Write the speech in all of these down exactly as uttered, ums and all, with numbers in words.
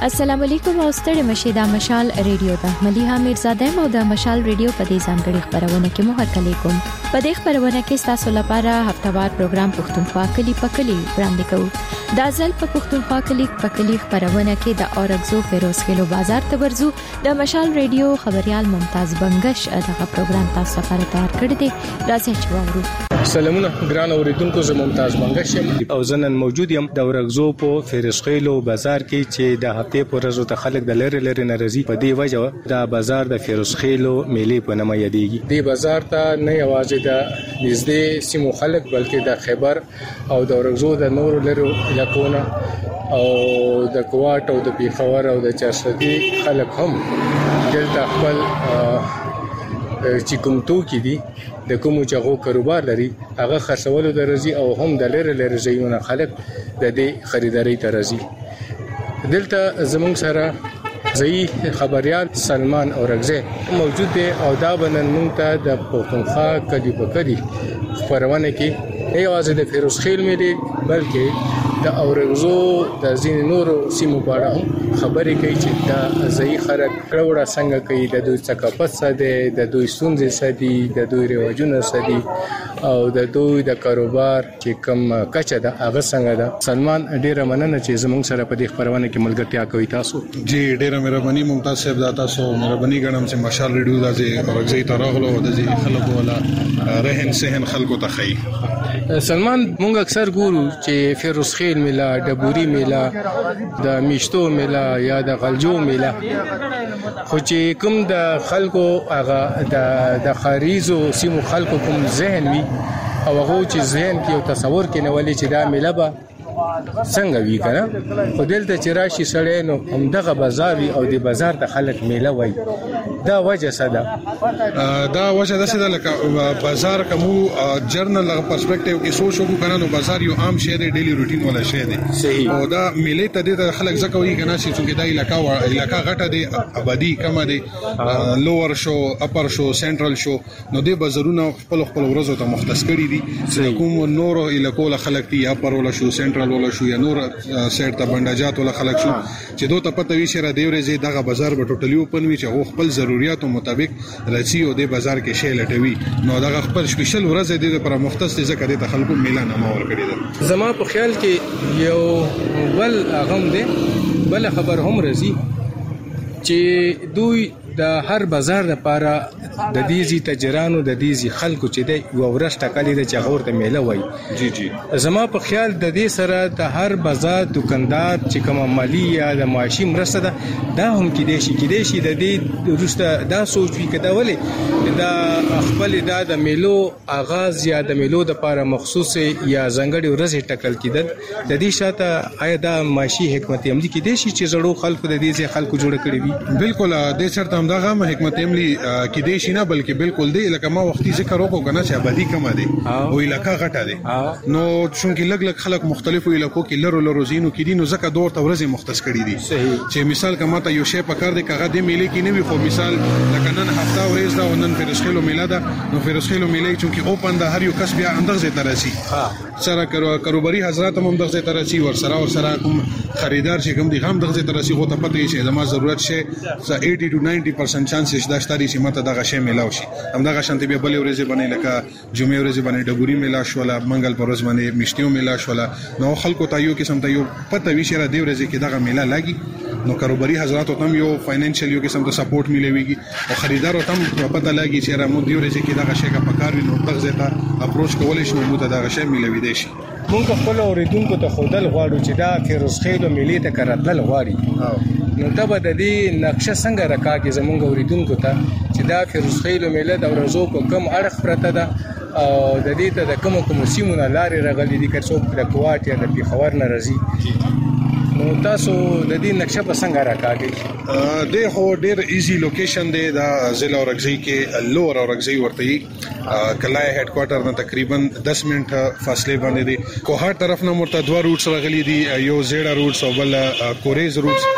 السلام علیکم او ستړي مشه د مشال ریډیو ته مليها میرزاده مو د مشال ریډیو په دې ځانګړي خبرونه کې مو هرکلی کوم. په دې خبرونه کې تاسو لپاره هفتهوار پروګرام پښتونخوا کلی پکلی وړاندې کوو. د ځل په پښتونخوا کلی پکلی خبرونه کې د اورګزو فیروز خلو بازار ته ورزو د مشال ریډیو خبريال ممتاز بنگش دغه پروګرام تاسو لپاره تیار کړی دی. راځي چې واورو. سلامونه ګران اوریدونکو، زه ممتاز بنگش یم او زنن موجود یم د اورګزو په فیروز خلو بازار کې چې د هفته په ورځو ته خلک د لری لری ناراضي په دی وجه د بازار د فیروز خیلو میلې په نامه یادېږي. دی بازار ته نه یوازې د نږدې سیمو خلک بلکې د خیبر او د اورګزو د نورو لری علاقونو او د کوټ او د پیښور او د چارسدي خلک هم دلته خپل چې کوم توکي دي د کوم چغو کاروبار لري هغه خرڅولو د رضی او هم د لری لری ځایونو خلک د دې خریداري ته راځي. دلته زموږ سره ځای خبريال سلمان اورګزی موجود دی او دا بنن مونږ ته د پښتونخوا کلی پکلی خبرونه کې نه یوازې د فیروز خیل ملي بلکې د اورګزو د ځین نورو سیمو په اړه هم خبرې کوي چې دا ځای خلک کړوړه څنګه کوي، د دوی ثقافت څه دی، د دوی ستونزې څه دي، د دوی رواجونه څه دي او د دوی د کاروبار چې کم کچه ده هغه څنګه ده. سلمان ډیره مننه چې زموږ سره په دې خبرونه کې ملګرتیا کوي. تاسو جی ډیره مهرباني ممتاز صاحب، دا تاسو مهرباني ګڼم چې مشال ریډیو د اورګزی ته راغلو او د خلکو ولا رهن سهن خلکو ته خي. سلمان مونږ اکثر ګورو چې فیروز خیل میلا، ډبوري میلا، د میشتو میلا یا د غلجو میلا، خو چې کوم د خلکو هغه د د خاریزو سیمو خلکو کوم ذهن وي او هغه چې ذهن کې او تصور کې نه ولې چې دا میلا به څنګه وی کنه، خو دلته چې راشي سړی نو همدغه بازار وي او د بازار ته خلک میله وای. دا وجه څه ده؟ دا وجه ده چې لکه بازار کومو جرنل پرسپیکټیو کې سوچ وکړو کنه، نو بازار یو عام شی دی، ډیلی روټین ولا شی دی. او دا میله ته د خلک ځکه وی کنه چې دا علاقہ وا علاقہ غټه دی، آبادی کم دی، لوور شو، اپر شو، سنټرل شو، نو د بازارونو خپل خپل ورځو ته مختص کړي دي. کوم نورو علاقو له خلک دی، اپر ولا شو، سنټرل ولا شو یا نور سیټ ته بنداجات ولا خلک شو چې دوی ته پته وی شره دی ورځي دغه بازار به ټوټلی اوپن وي چې هغه خپل ضرورتو مطابق راځي او د بازار کې شی لټوي. نو دغه خپل سپیشل ورځ دی لپاره مختص ذکر د خلکو میلان ما ور کړی ده. زما په خیال کې یو بل غم دی، بل خبر هم راځي چې دوی د هر بازار لپاره د دیزي تجرانو د دیزي خلکو چې دی یو ورځ ټاکلې ده چې هغه ورته میله وای. جی جی زما په خیال د دې سره د هر بازار دکاندار چې کوم مالی یا د معاشي مرسته ده دا هم کې دی شي کې دی شي د دې وروسته دا سوچ وی کدا ولې دا خپل دا د میلو آغاز یا د میلو د لپاره مخصوص یا ځنګړي ورځ ټاکل کېدل د دې شاته آیا دا معاشي حکمت عملی کې دی شي چې زړو خلکو د دې خلکو جوړ کړی وي؟ بالکل د چرته همدغه حکمت عملی کې دی شي نه، بلکې بالکل دی لکه ما وختي ذکر وکړو کنه چې آبادی کم دی او علاقہ غټه دی، نو چونکې لګ لګ خلک مختلفو علاقو کې لرو لرو زینو کې دي، نو ځکه دور ته ورځي مختص کړي دي. چې مثال کما ته یو شی پکار دی کغه د میلې کې نه وي، خو مثال لکه نن هفته ورځ دا ونن فیروز خیلو میله ده، نو فیروز خیلو میله چونکې اوپن ده، هر یو کس بیا اندازې ترسي سره کاروباري حضرات هم دغه ترسي ور سره ور سره کوم خریدار چې کوم دي هم دغه ترسي غو ته پته شي زما ضرورت شي eighty to ninety percent چانسز دا شتاري چې ماته دغه شی میلاو شي. همدغه شانتي به بلې ورځې باندې لکه جمعې ورځې باندې ډبوري میلا شولا، منګل پر ورځ باندې میشتیو میلا شولا، نو خلکو ته یو قسم ته یو پته وی شي را دی ورځې کې دغه میلا لاګي، نو کاروباري حضرات هم یو فاینانشل یو قسم ته سپورټ میلويږي او خریدار هم پته لاګي چې را مو دی ورځې کې دغه شی کا پکار وي، نو دغه ته اپروچ کولای شي مو ته دغه شی میلوي دی شي. مونږ خپل اوریدونکو ته خودل غواړو چې دا فیروز خیل میلې ته کراتل غواړي، نو دا به د دې نقشه څنګه راکاږي زمونږ اوریدونکو ته چې دا فیروز خیل میله د ورځو په کم اړخ پرته ده او د دې ته د کوم کوم سیمونه لارې راغلي دي که څوک د کوټ یا د پیښور نه راځي، نو تاسو د دې نقشه په څنګه راکاږي؟ د هو ډیر ایزی لوکیشن دی دا ضلع اورګزی کې لوور اورګزی ورته کلای هډ کوارټر نه تقریبا دس منټه فاصله باندې دی. کوهاټ طرف نه مرته دوه روټس راغلي دي، یو زیړه روټس او بل کوریز روټس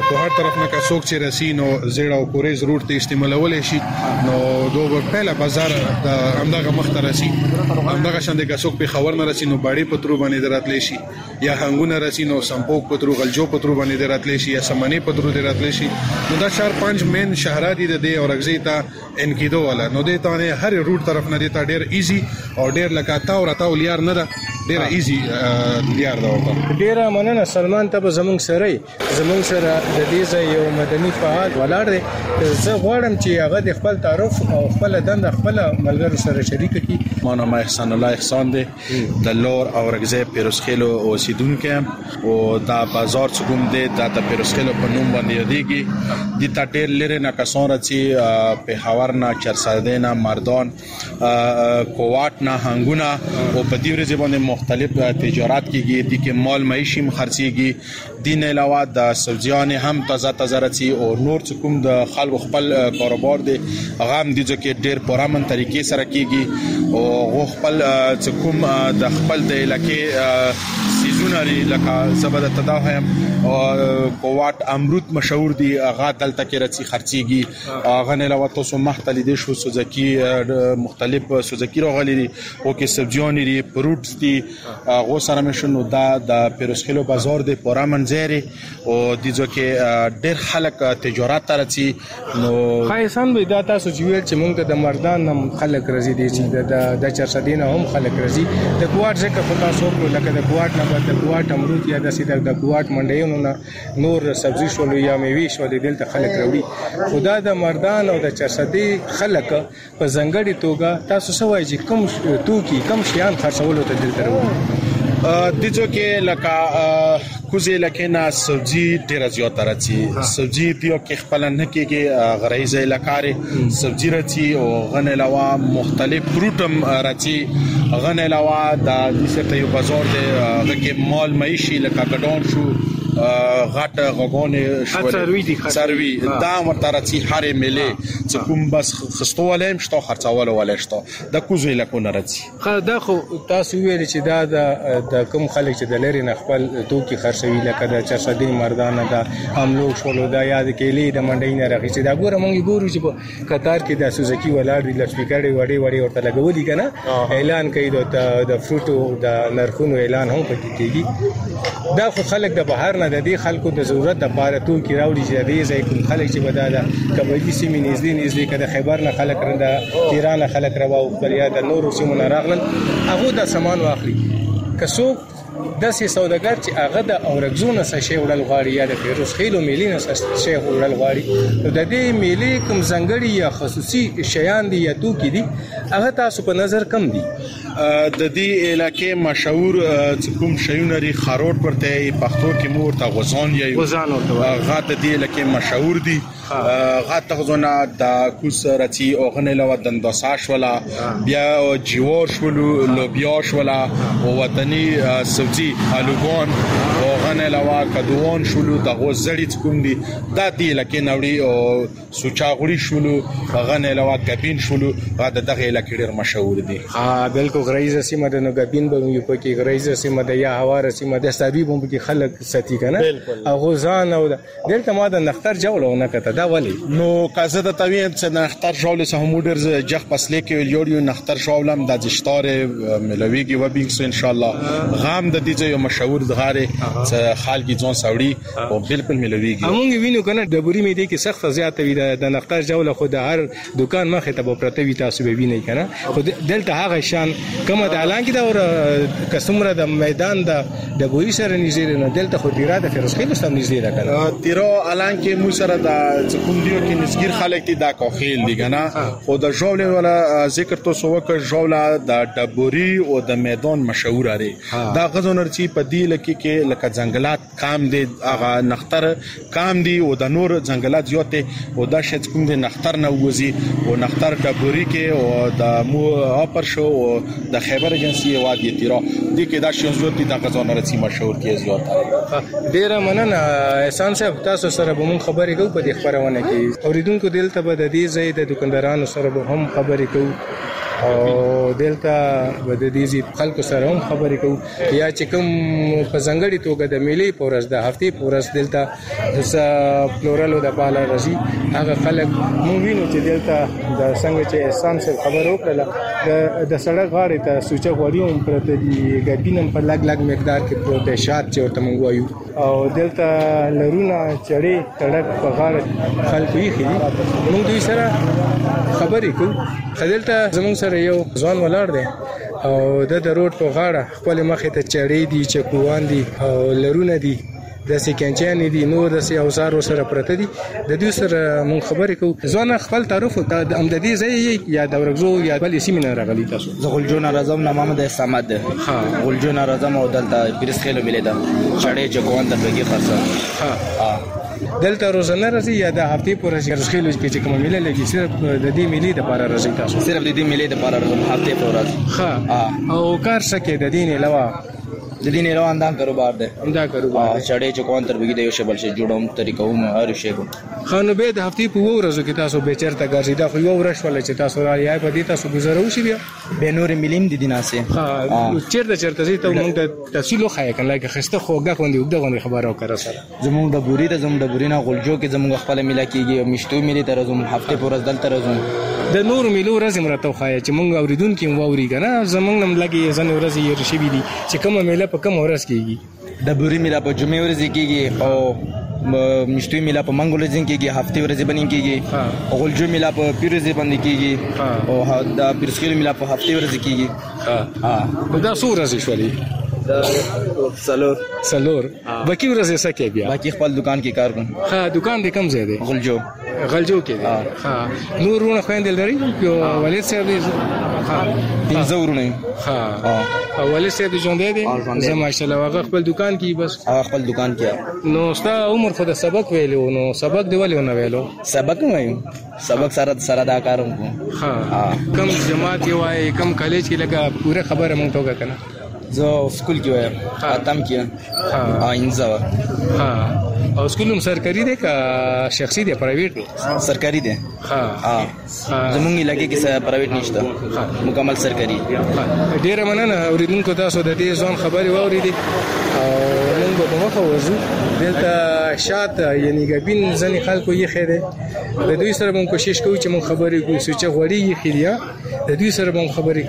په هر طرف نه کا څوک چې رسی نو زیړه او کوریز روټ ته استعمالول شي نو دوه پهله بازار د همدغه مخته رسی همدغه شاندې کا څوک په خبر نه رسی نو باړي پترو باندې دراتلی شي یا هنګونه رسی نو سمپوک پترو غلجو پترو باندې دراتلی شي یا سمنی پترو دراتلی شي نو دا چار پنځ مین شهرات دي د اورګزی ته انکیدو ولا نو د ته هر روټ طرف نه دي ته ډیر ایزی او ډیر لکه تا او راته لیار نه ده ډیر ایزی لیار دا ورته ډیر مننه سلمان ته زمونږ سره زمونږ سره د دې ځای یو مدني فعال ولاړ دی زه غواړم چې هغه د خپل تعارف او خپل دند خپل ملګرو سره شریک کړي. ما نام احسان الله احسان دی د لور اورګزی پیروزخیلو اوسیدونکو او دا بازار چې کوم دی دا د پیروزخیلو په نوم باندې یادېږي د تا ډیر لري نه کسان راځي په هاور نه چرسدین مردان کوواټ نه هنګونه او په دې ورځ باندې مختلف تجارت کیږي د کې مال معیشي خرڅيږي دین علاوه د سبزیان هم تازه تازه راځي او نور چې کوم د خلکو خپل کاروبار دی هغه هم د ځکه ډیر پرامن طریقې سره کیږي او خپل چې کوم د خپل د علاقې سیزونه لکه زبد تداهم او کوواټ امرود مشهور دي هغه دلته کې راځي خرڅيږي هغه نه علاوه تاسو مختلف دي شو سوزکی مختلف سوزکی راغلي دي او کې سبزیان دي فروټس دي هغه سره مشنو دا د پیروزخیلو بازار دی پرامن زیری او د ځکه ډیر خلک تجارت راځي نو خایسان به دا تاسو چې ویل چې موږ د مردان هم خلک راځي دي چې د د چرسدین هم خلک راځي د کوواټ ځکه په تاسو لکه د کوواټ نه د کوواټ امرود یا د سیده د کوواټ منډیونو نه نور سبزی شول یا میوه شول دلته خلک راوړي خدا د مردان او د چرسدی خلک په ځنګړي توګه تاسو سوای چې کوم توکي کوم شیان خرڅولو ته دلته راوړي د ځکه لکه کوزه لکه نه سبزی ډیر زیات راځي سبزی دیو کې خپل نه کېږي غریزه لکاري سبزی راځي او غن علاوه مختلف فروټم راځي غن علاوه د دې سره یو بازار دی هغه کې مال معیشي لکه ګډون شو غټ غوګونه شو سروي دي سروي دا مرترتي هر ملي چې کوم بس خستولم شته خرڅول ولې شته د کوزه لکه نه راځي خا دا خو تاسو ویل چې دا د کوم خلک چې د لری نه خپل توکي خرڅوي لکه د چرسدین مردانه د حملو شولو دا یاد کېلې د منډې نه راغی چې دا ګوره مونږ ګورو چې په قطار کې د سوزکی ولاړ دي لسپیکر وړي وړي ورته لګولي کنه اعلان کوي د د فروټو د نرخونو اعلان هم پکې کیږي دا خو خلک د بهر نه د دې خلکو د ضرورت د پاره توکي راوړي چې د دې ځای کوم خلک چې بداله کبدي سیمې نږدې نږدې کده خیبر نه خلک رنده ایران خلک روا او بلیا د نورو سیمو نه راغلل هغه د سامان واخلي کسو د سې سوداګر چې هغه د اورګزونه څه شی وړل غواړي یا د پیروزخیلو ملي نه څه شی وړل غواړي نو د دې ملي کوم ځنګړي یا خصوصي شیان دي یا توکي دي هغه تاسو په نظر کم دي د دې علاقې مشهور چې کوم شیونه لري خاروټ ورته پښتو کې مور ته غوزان یا غوزان ورته هغه د دې علاقې مشهور دي هغه تغزونه د کوس راځي او غنه لو دنداساش ولا بیا جوار شولو لوبیا شولا او وطني سبزي الوګون او غنه لو کدوون شولو د غوزړی کوم دي د دې علاقې نوړي او سوچاغړي شولو غنه لو کبین شولو هغه دغه علاقې ډیر مشهور دي ها بالکل غریزه سیمه د نوګبین به یو پکې غریزه سیمه د یا هواره سیمه د ساروی بم کې خلک ساتي کنه او غوزان او دلته ما د نختر جوړو نه کته دا ولی نو کازه د تویم چې نختر جوړ سه همودر جخ پسلې کې یو نختر جوړم د جشتار ملويږي و بینګس ان شاء الله غام د دې یو مشهور دغاره چې خالګي ځون ساوړي او بالکل ملويږي همغه وینو کنه د بوري می دي کې سخت زیات وي د نختر جوړ خو د هر دکان مخه ته پرته وي تاسو به ویني کنه خو دلته هغه شان کومه د اعلان کې دا اور کسمره د میدان د د بوري سره نږدې نه دلته خو ډیره د فیروزخیل سره نږدې ده کنه تیرو اعلان کې مو سره د کوم دیو کې نسګیر خلک دي دا کوخیل دي کنه خو د ژولې ولا ذکر تو سو وک ژولا د ډبوري او د میدان مشهور لري دا غزونر چې په دی لکه کې لکه ځنګلات کام دي هغه نختر کام دي او د نور ځنګلات زیاته او دا شت کوم دي نختر نه وځي او نختر ډبوري کې او د مو اپر شو او د خیبر ایجنسی وادي تیرا دي کې دا شون زیات دي د غزونر چې مشهور کې زیات ډیره مننه احسان صاحب تاسو سره به مون خبرې کوو په دې خبرونه کې اوریدونکو دلته به د دې ځای د دکاندارانو سره به هم خبرې کوو او دلته د دې زی خلکو سره هم خبرې کوو یا چې کوم په ځنګړي توګه د میلې پورس د هفتې پورس دلته د فلورالو د بالا رزي هغه خلک مونږ وینو چې دلته د څنګه چې احسان سره خبر وکړه د د سړک غاړې ته سوچه غوړی هم پرته دي ګبینم په لګ لګ مقدار کې پروت شات چې ورته مونږ وایو او دلته لرونه چړې تړک په غاړه خلکو یې خېدي مونږ دوی سره خبرې کوو دلته زموږ سره یو ځوان ولاړ دی او د روډ په غاړه خپل مخې ته چړې دي چکوان دي او لرونه دي د سکانچان دي نو د سي اوزار سره پرته دي د دوی سره مون خبرې کوو ځوان خپل تعارف د امدادي ځای یا د ورغزو یا بل سیمینار راغلی تاسو زه غلجون راځم نامه مده استعماد ها غلجون راځم او دلته پیرس خېلو ملي ده چړې چکوان د بګي خاصه ها دلته روزانه راځي یا د هفتې پورې پیرس خېلو کې چې کوم ملي لګي صرف د دې ملي د لپاره راځي تاسو صرف د دې ملي د لپاره راځم هفته پورې ها او کار سکه د دین علاوه د دین علاوه اندام کاروبار ده دا کاروبار چړې چکوان تر بګي د یو شبل شي جوړوم طریقو مې هر شی کو خانو به د هفتې په ورځو کې تاسو به چرته ګرځي دا خو یو ورځ ولې چې تاسو را یای په دې تاسو گزارو شي بیا به نور ملیم د دیناسه ها چیرته چرته زی ته موږ د تفصیل خو کنه لکه خسته خوګه خوندې وګړه غونډه خبرو کړه سره زموږ د بوري د زموږ د بوري نه غلجو کې زموږ خپل ملا کېږي او مشتو ملي تر زموږ هفته پورز دلته راځم د نور ملو ورځ مرته خو چې موږ اوریدونکو ووري کنه زموږ نم لګي ځنه ورځ یې رشي دي چې کومه میله په کوم ورځ کېږي د بوري میلا په جمعې ورځ کېږي او مشتوي میلا په منګل ورځ کېږي هفته ورځ باندې کېږي او غلجو میلا په پیر ورځ باندې کېږي او د پیرسکیل میلا په هفته ورځ کېږي ها دا څو ورځې شولې سلور سلور باقي ورځې سکه بیا باقي خپل دکان کې کار کوم ها دکان دې کم ځای دی غلجو غلجو کې دی ها نورونه خويندل لري یو والد صاحب دې ها پنځه ورونه ها او والد صاحب دې ژوند دی زه ماشاءالله هغه خپل دکان کې بس هغه خپل دکان کې نو ستا عمر خو د سبق ویلو نو سبق دی ولې نه ویلو سبق وایم سبق سره سره دا کارم کوم ها کم جماعت یې وای کم کالج کې لګه پوره خبره مونږ ته وکړه زه سکول کې وایم اتم کې ها انځه ها او سکول هم سرکاري دی که شخصي دی پرایویټ دی سرکاري دی ها زمونږ علاقې کې پرایویټ نشته مکمل سرکاري ډیره مننه اوریدونکو تاسو د دې ځوان خبري واوریدي او موږ په مخه ورځو دلته شاته یعنی ګبین ځنې خلکو یې خېده د دوی سره موږ کوشش کوو چې موږ خبرې کوو چې غوړی یې خېدیا د دوی سره موږ خبرې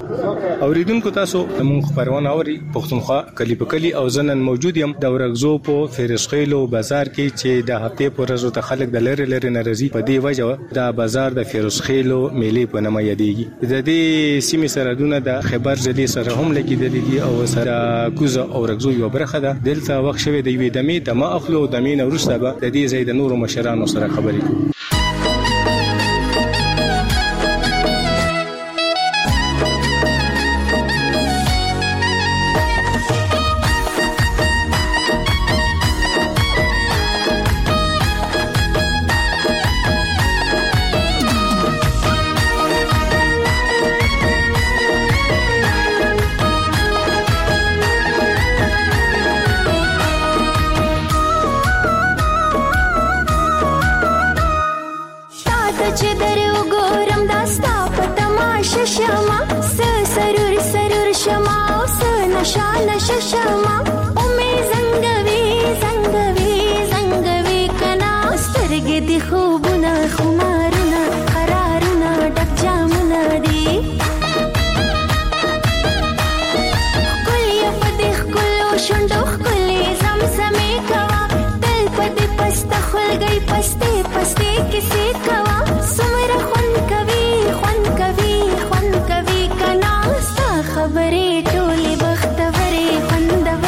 کوو اوریدونکو تاسو موږ پروانه اوري پښتونخوا کلی په کلی او زنن موجود یم د ورغزو په فیرسخیلو بازار کې چې د هفته پر ورځ ته خلک د لری لری ناراضي په دی وجه د بازار د فیرسخیلو میلې په نامه یادېږي د دې سیمې سرحدونه د خبر ځلې سره هم لګیدلې دي او سره کوزه او ورغزو یو برخه ده دلته وخت شوی دی وې دمه د ما اخلو د مين ورسته به د دې زید نور مشرانو سره خبرې کوي خبرې ټولې بختورې خوندورې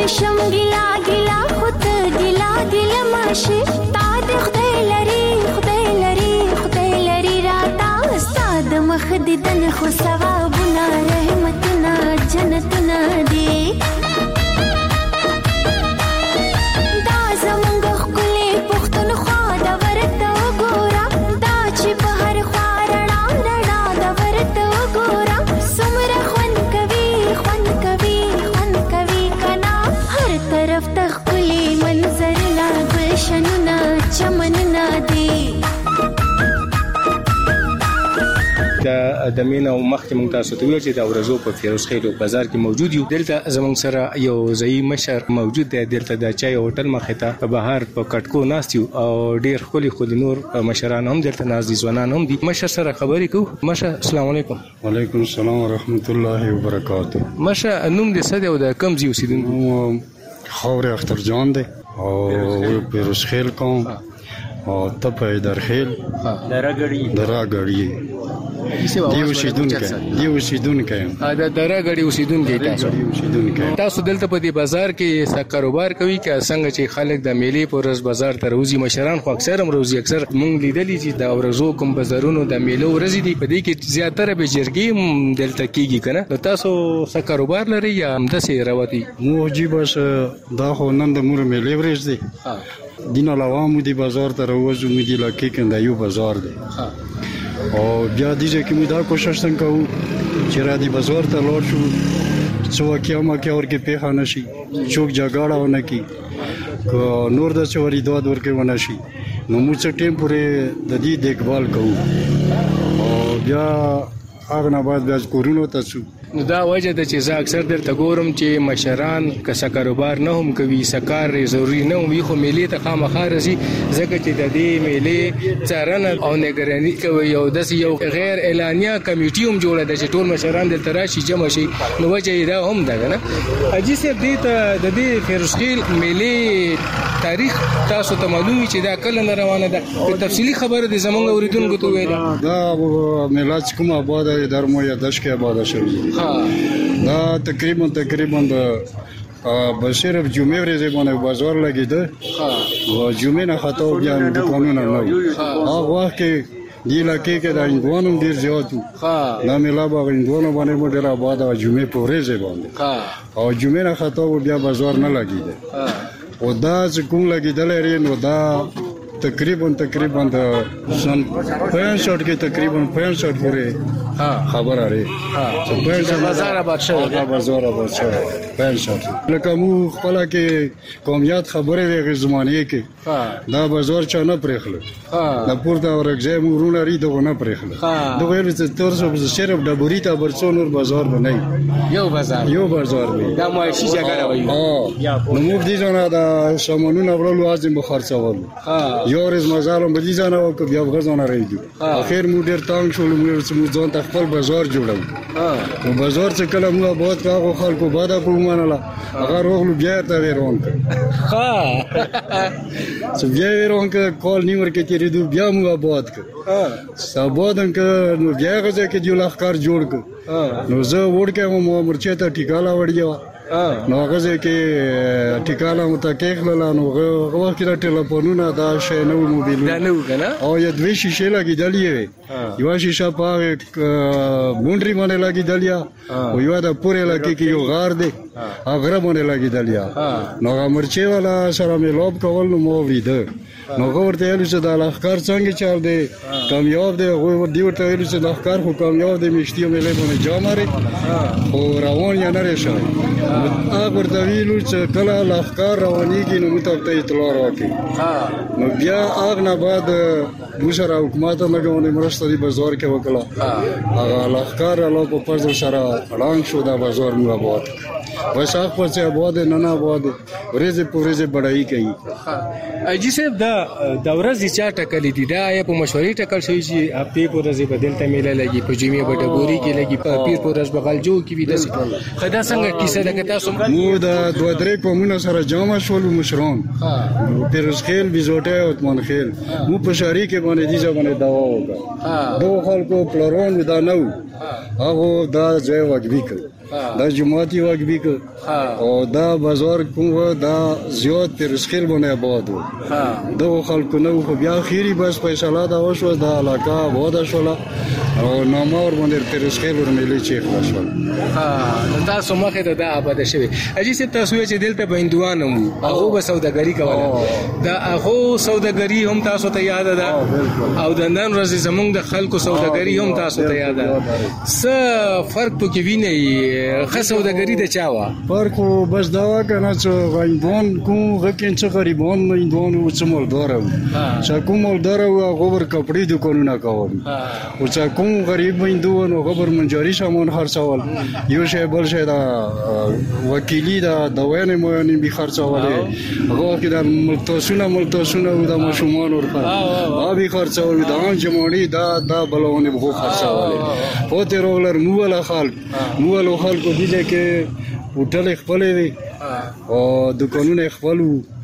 شم ګلا ګلا خود ګلا ګلا ماشه تا د خدای لري خدای لري خدای لري راتا استاد مخ دې دن خو ثوابونه رحمتونه جنتونه دي دا زمونږ ښکلې پښتونخوا د ورته ګوره دا چې په هر خوا رڼا رڼا د ورته ګوره څومره خوند کوي خوند کوي خوند کوي کنا هر طرف ته ښکلې منظرونه ګلشنونه چمنونه دي د مینا او مخکې مونږ تاسو ته ویل چې د اورزو په فیروز خیل بازار کې موجود یو دلته زمونږ سره یو ځای مشر موجود دی دلته د چای هوټل مخې ته په بهر په کټکو ناست یو او ډیر خولي خولي نور مشران هم دلته ناز دي ځوانان هم دي مشر سره خبرې کوو مشر السلام علیکم وعلیکم السلام ورحمت الله وبرکاته مشر نوم دې څه دی او د کوم ځای اوسیدونکو خاور اختر جان دی او فیروز خیل کوم او تپه در خیل دراګړی دراګړی دی اوسیدونکو دی اوسیدونکو دا دراګړی اوسیدونکو تاسو اوسیدونکو تاسو دلته په دې بازار کې څه کاروبار کوي که څنګه چې خلک د میلې پر ورځ بازار ته روزي مشران خو اکثر هم روزي اکثر مونږ لیدلې چې د اورزو کوم بازارونو د میلو ورځې دي په دې کې زیاتره به جرګې دلته کیږي کنه نو تاسو څه کاروبار لري یا همداسې راوتی موجي بس دا خو نن د مور میلې ورځ دی دین علاوه مو دی بازار ته روزو مو دی لکه کنده یو بازار دی او بیا دیږي چې موږ دا کوشش څنګه کوو چې را دي بازار ته لاړ شو څو کیامه کې اورګه په خانه شي چوک جګړه ونه کی نور د چوري دوه ورکه ونه شي نو موږ ټیم پورې د دې دیکبال کوو او بیا هغه نه بعد بیا کورونو ته شو نو دا وجه ده چې زه اکثر درته ګورم چې مشران که څه کاروبار نه هم کوي څه کار ضروري نه وي خو میلې ته خامخا راځي ځکه چې د دې میلې څارنه او نگراني کوي او داسې یو غیر اعلانیه کمیټي هم جوړه ده چې ټول مشران دلته راشي جمع شي نو وجه یې دا هم ده که نه حاجي صاحب دې ته د دې فیروز خیل میلې تاریخ تاسو ته معلوم وي چې دا کله نه روانه ده په تفصیلي خبره دې زمونږ اورېدونکو ته ووایه دا میله چې کومه آباده در مو یادش کې آباده شوې دا تقریبا تقریبا د بشیر جمعه ورځې باندې بازار لګیده او جمعه نه خاطر بیا د قانون نه هغه وخت کې دی لکه کې د انګوانو ډیر زیاتو دا ملا باغ انګوانو باندې مو ډیر آباد او جمعه په ورځې باندې او جمعه نه خاطر بیا بازار نه لګیده او دا چې کوم لګیدل لري نو دا تقریبا تقریبا د سن پنځه کې تقریبا پنځه پورې خبر اړه چې پنځه بازار آباد شو دا بازار آباد شو پنځه لکه مو خپل کې قومیت خبره وی زمانه کې دا بازار چا نه پرېخله دا پورته ورګځه مو رونه ری دغه نه پرېخله دغه یې چې تر څو صرف د بوري ته برڅو نور بازار نه یو بازار یو بازار وي دا معاشي جګړه وي نو موږ دې ځنه دا سامانونه ورلو لازم بخرڅول یو ورځ مزارم بدی ځانه او بیا غزونه راځي اخر مو ډیر تانګ شول مو ځان ته خپل بازار جوړو نو بازار چې کله موږ آباد کاغو خلکو بادا په ماناله هغه روغلو بیا ته ورون ها چې بیا ورون کول نیمر کې تیرې دو بیا موږ آباد ک سبادن ک نو بیا غزه کې دی لخر جوړ ک نو زه وړکه مو مرچه ته ټیکاله وړیا نو غزه کې ټیکاله متکیخ لاله نو غوښ کې ټلیفونونه دا شی نو موبایل دا نو کنه او یو دوی شیشه لګیدلې یو شیشه په بونډري باندې لګیدلیا او یو دا پورې لګي کې یو غار دی هغه باندې لګیدلیا نو مرچه والا سره مې لوب کول نو مو ویده نو ورته ویل چې دا لخر څنګه چار دی کامیاب دی غو دی ورته ویل چې لخر خو کامیاب دی مشتي مې له باندې جامره او روان یا نه راشي هغه ورته ویل چې کله لخر روانيږي نو متوقع اطلاع راکړي نو بیا هغه نه بعد بوشر حکومت لګونه مرسته دی بازار کې وکړه هغه لخر له په پرځ سره اړان شو دا بازار مو آباد بس هغه په څه آباد نه نه آباد ورځ په ورځ بډای کوي اجي صاحب دا د ورځې چا ټکلې دي دا یا په مشورې ټکل شوی چې هفته په ورځ بدل ته میله لګي په جمعې په ډبوري کې لګي په پیر په ورځ بغل جو کې وي داسې خدا څنګه کیسه ده تاسو مو دا دوه درې قومونه سره جامع شول مشران پیروز خیل بیزوټه او اتمان خیل مو په شهري کې باندې دي ځونه داوا وکړه دوه خلکو پلرون دا نو هغه دا ځای واجبې کړ دا جماعتي واجبې کړ او دا بازار کوم دا زیات پر اسکیل باندې آباد و دا خلکو نو خو بیا خيري بس فیصله دا وشو دا علاقه آباد شول او نامور باندې پر اسکیل ورملي چې خلاص شول. ها تاسو مخه ته دا آباد شوی اجي چې تاسو چې دلته بندوان مو هغه به سوداګری کوله دا هغه سوداګری هم تاسو ته یاد ده او د نن ورځې زمونږ د خلکو سوداګری هم تاسو ته یاد ده څه فرق پکې ویني خه سوداګری د چاوا فرق بس دا کنه چې غیبون کو غکین چې غریبون نه دون او چې مولدار چې کوم مولدار او غوبر کپڑے دکانونه کول او چې کوم غریب ویندون او غوبر منجاري سامان خرڅول یو شی بل شی دا وکیلی دا دوانه مو نه به خرڅول هغه کې د ملتسونه ملتسونه او د مشومان ورته ا به خرڅول دا جمعړي دا دا بلونه به خرڅول او ته رولر مولا خلک مولا خلکو دي چې هوټل خپل دي او دکانونه خپل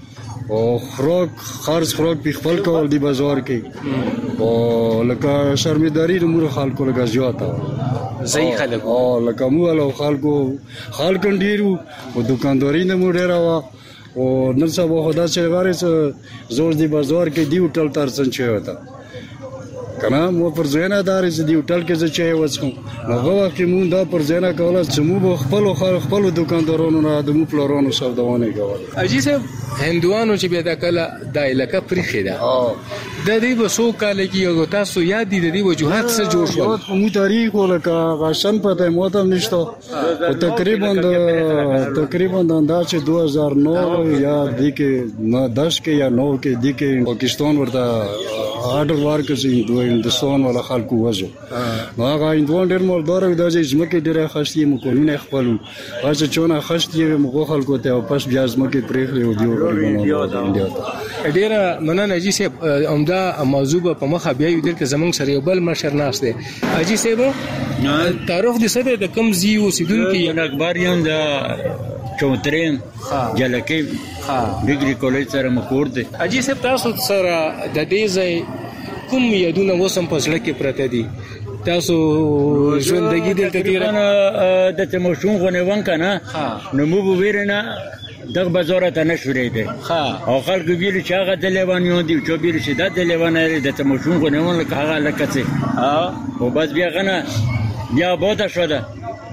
او خروق خرڅ خروق په خپل کول دی بازار کې او لکه شرمداري د مور خلکو لګا زیاته زئی خلک او لکه مولا خلکو خلک ډیرو او دکانداري نه مو ډیره وا او نن سبا خدا چې غاره زور دی بازار کې دی هوټل ترڅن چي وتا کنه مو پر ځینه دار چې دی هوټل کې چې وڅخم هغه وخت مونږ دا پر ځینه کوله چې مو خپل خپل دکاندارونو نه د مو پلارونو سوداونه کوله. اجي صاحب هندوانو چې بیا د کله د الکه پرخه ده د دې وسو کال کې یو تاسو یاد دي د دې وجوهات څخه جوړ شو مو تاریخ ولکه غشن پته مو ته نشته او تقریبا تقریبا د انداز دوه هزار نو یا د کې دس کې یا نو کې د کې پاکستان ورته آرډر ورکړي دوی هندستان ولا خلکو وځو هغه هندوان ډېر مالدار وي د ځمکې ډېر خاصي مو کولونه خپل واځه چونه خاصي مو خلکو ته واپس بیا ځمکې پرېخلي او دیو ډیره مننه اجي صاحب عمده موضوع په مخه بیا یو دلته زمونږ سره یو بل مشر ناس دی اجي صاحب تعارف دي سره د کم زی اوسیدونکو یو اخباریان د چوترین جلکې ډیګري کالج سره مکور دي اجي صاحب تاسو سره د دې ځای کوم یادونه وسم په ځل کې پراته دي تاسو ژوندګي دلته تیر نه د تمشون غونه ون کنه نو مو ویرنه دغه بازار ته نشورې دي او خلک ویل چې هغه د لیوانیو دي چې ویل چې د لیوانې د تمشون غونه ون لکه هغه لکه څه او بس بیا غنه بیا بوده شو ده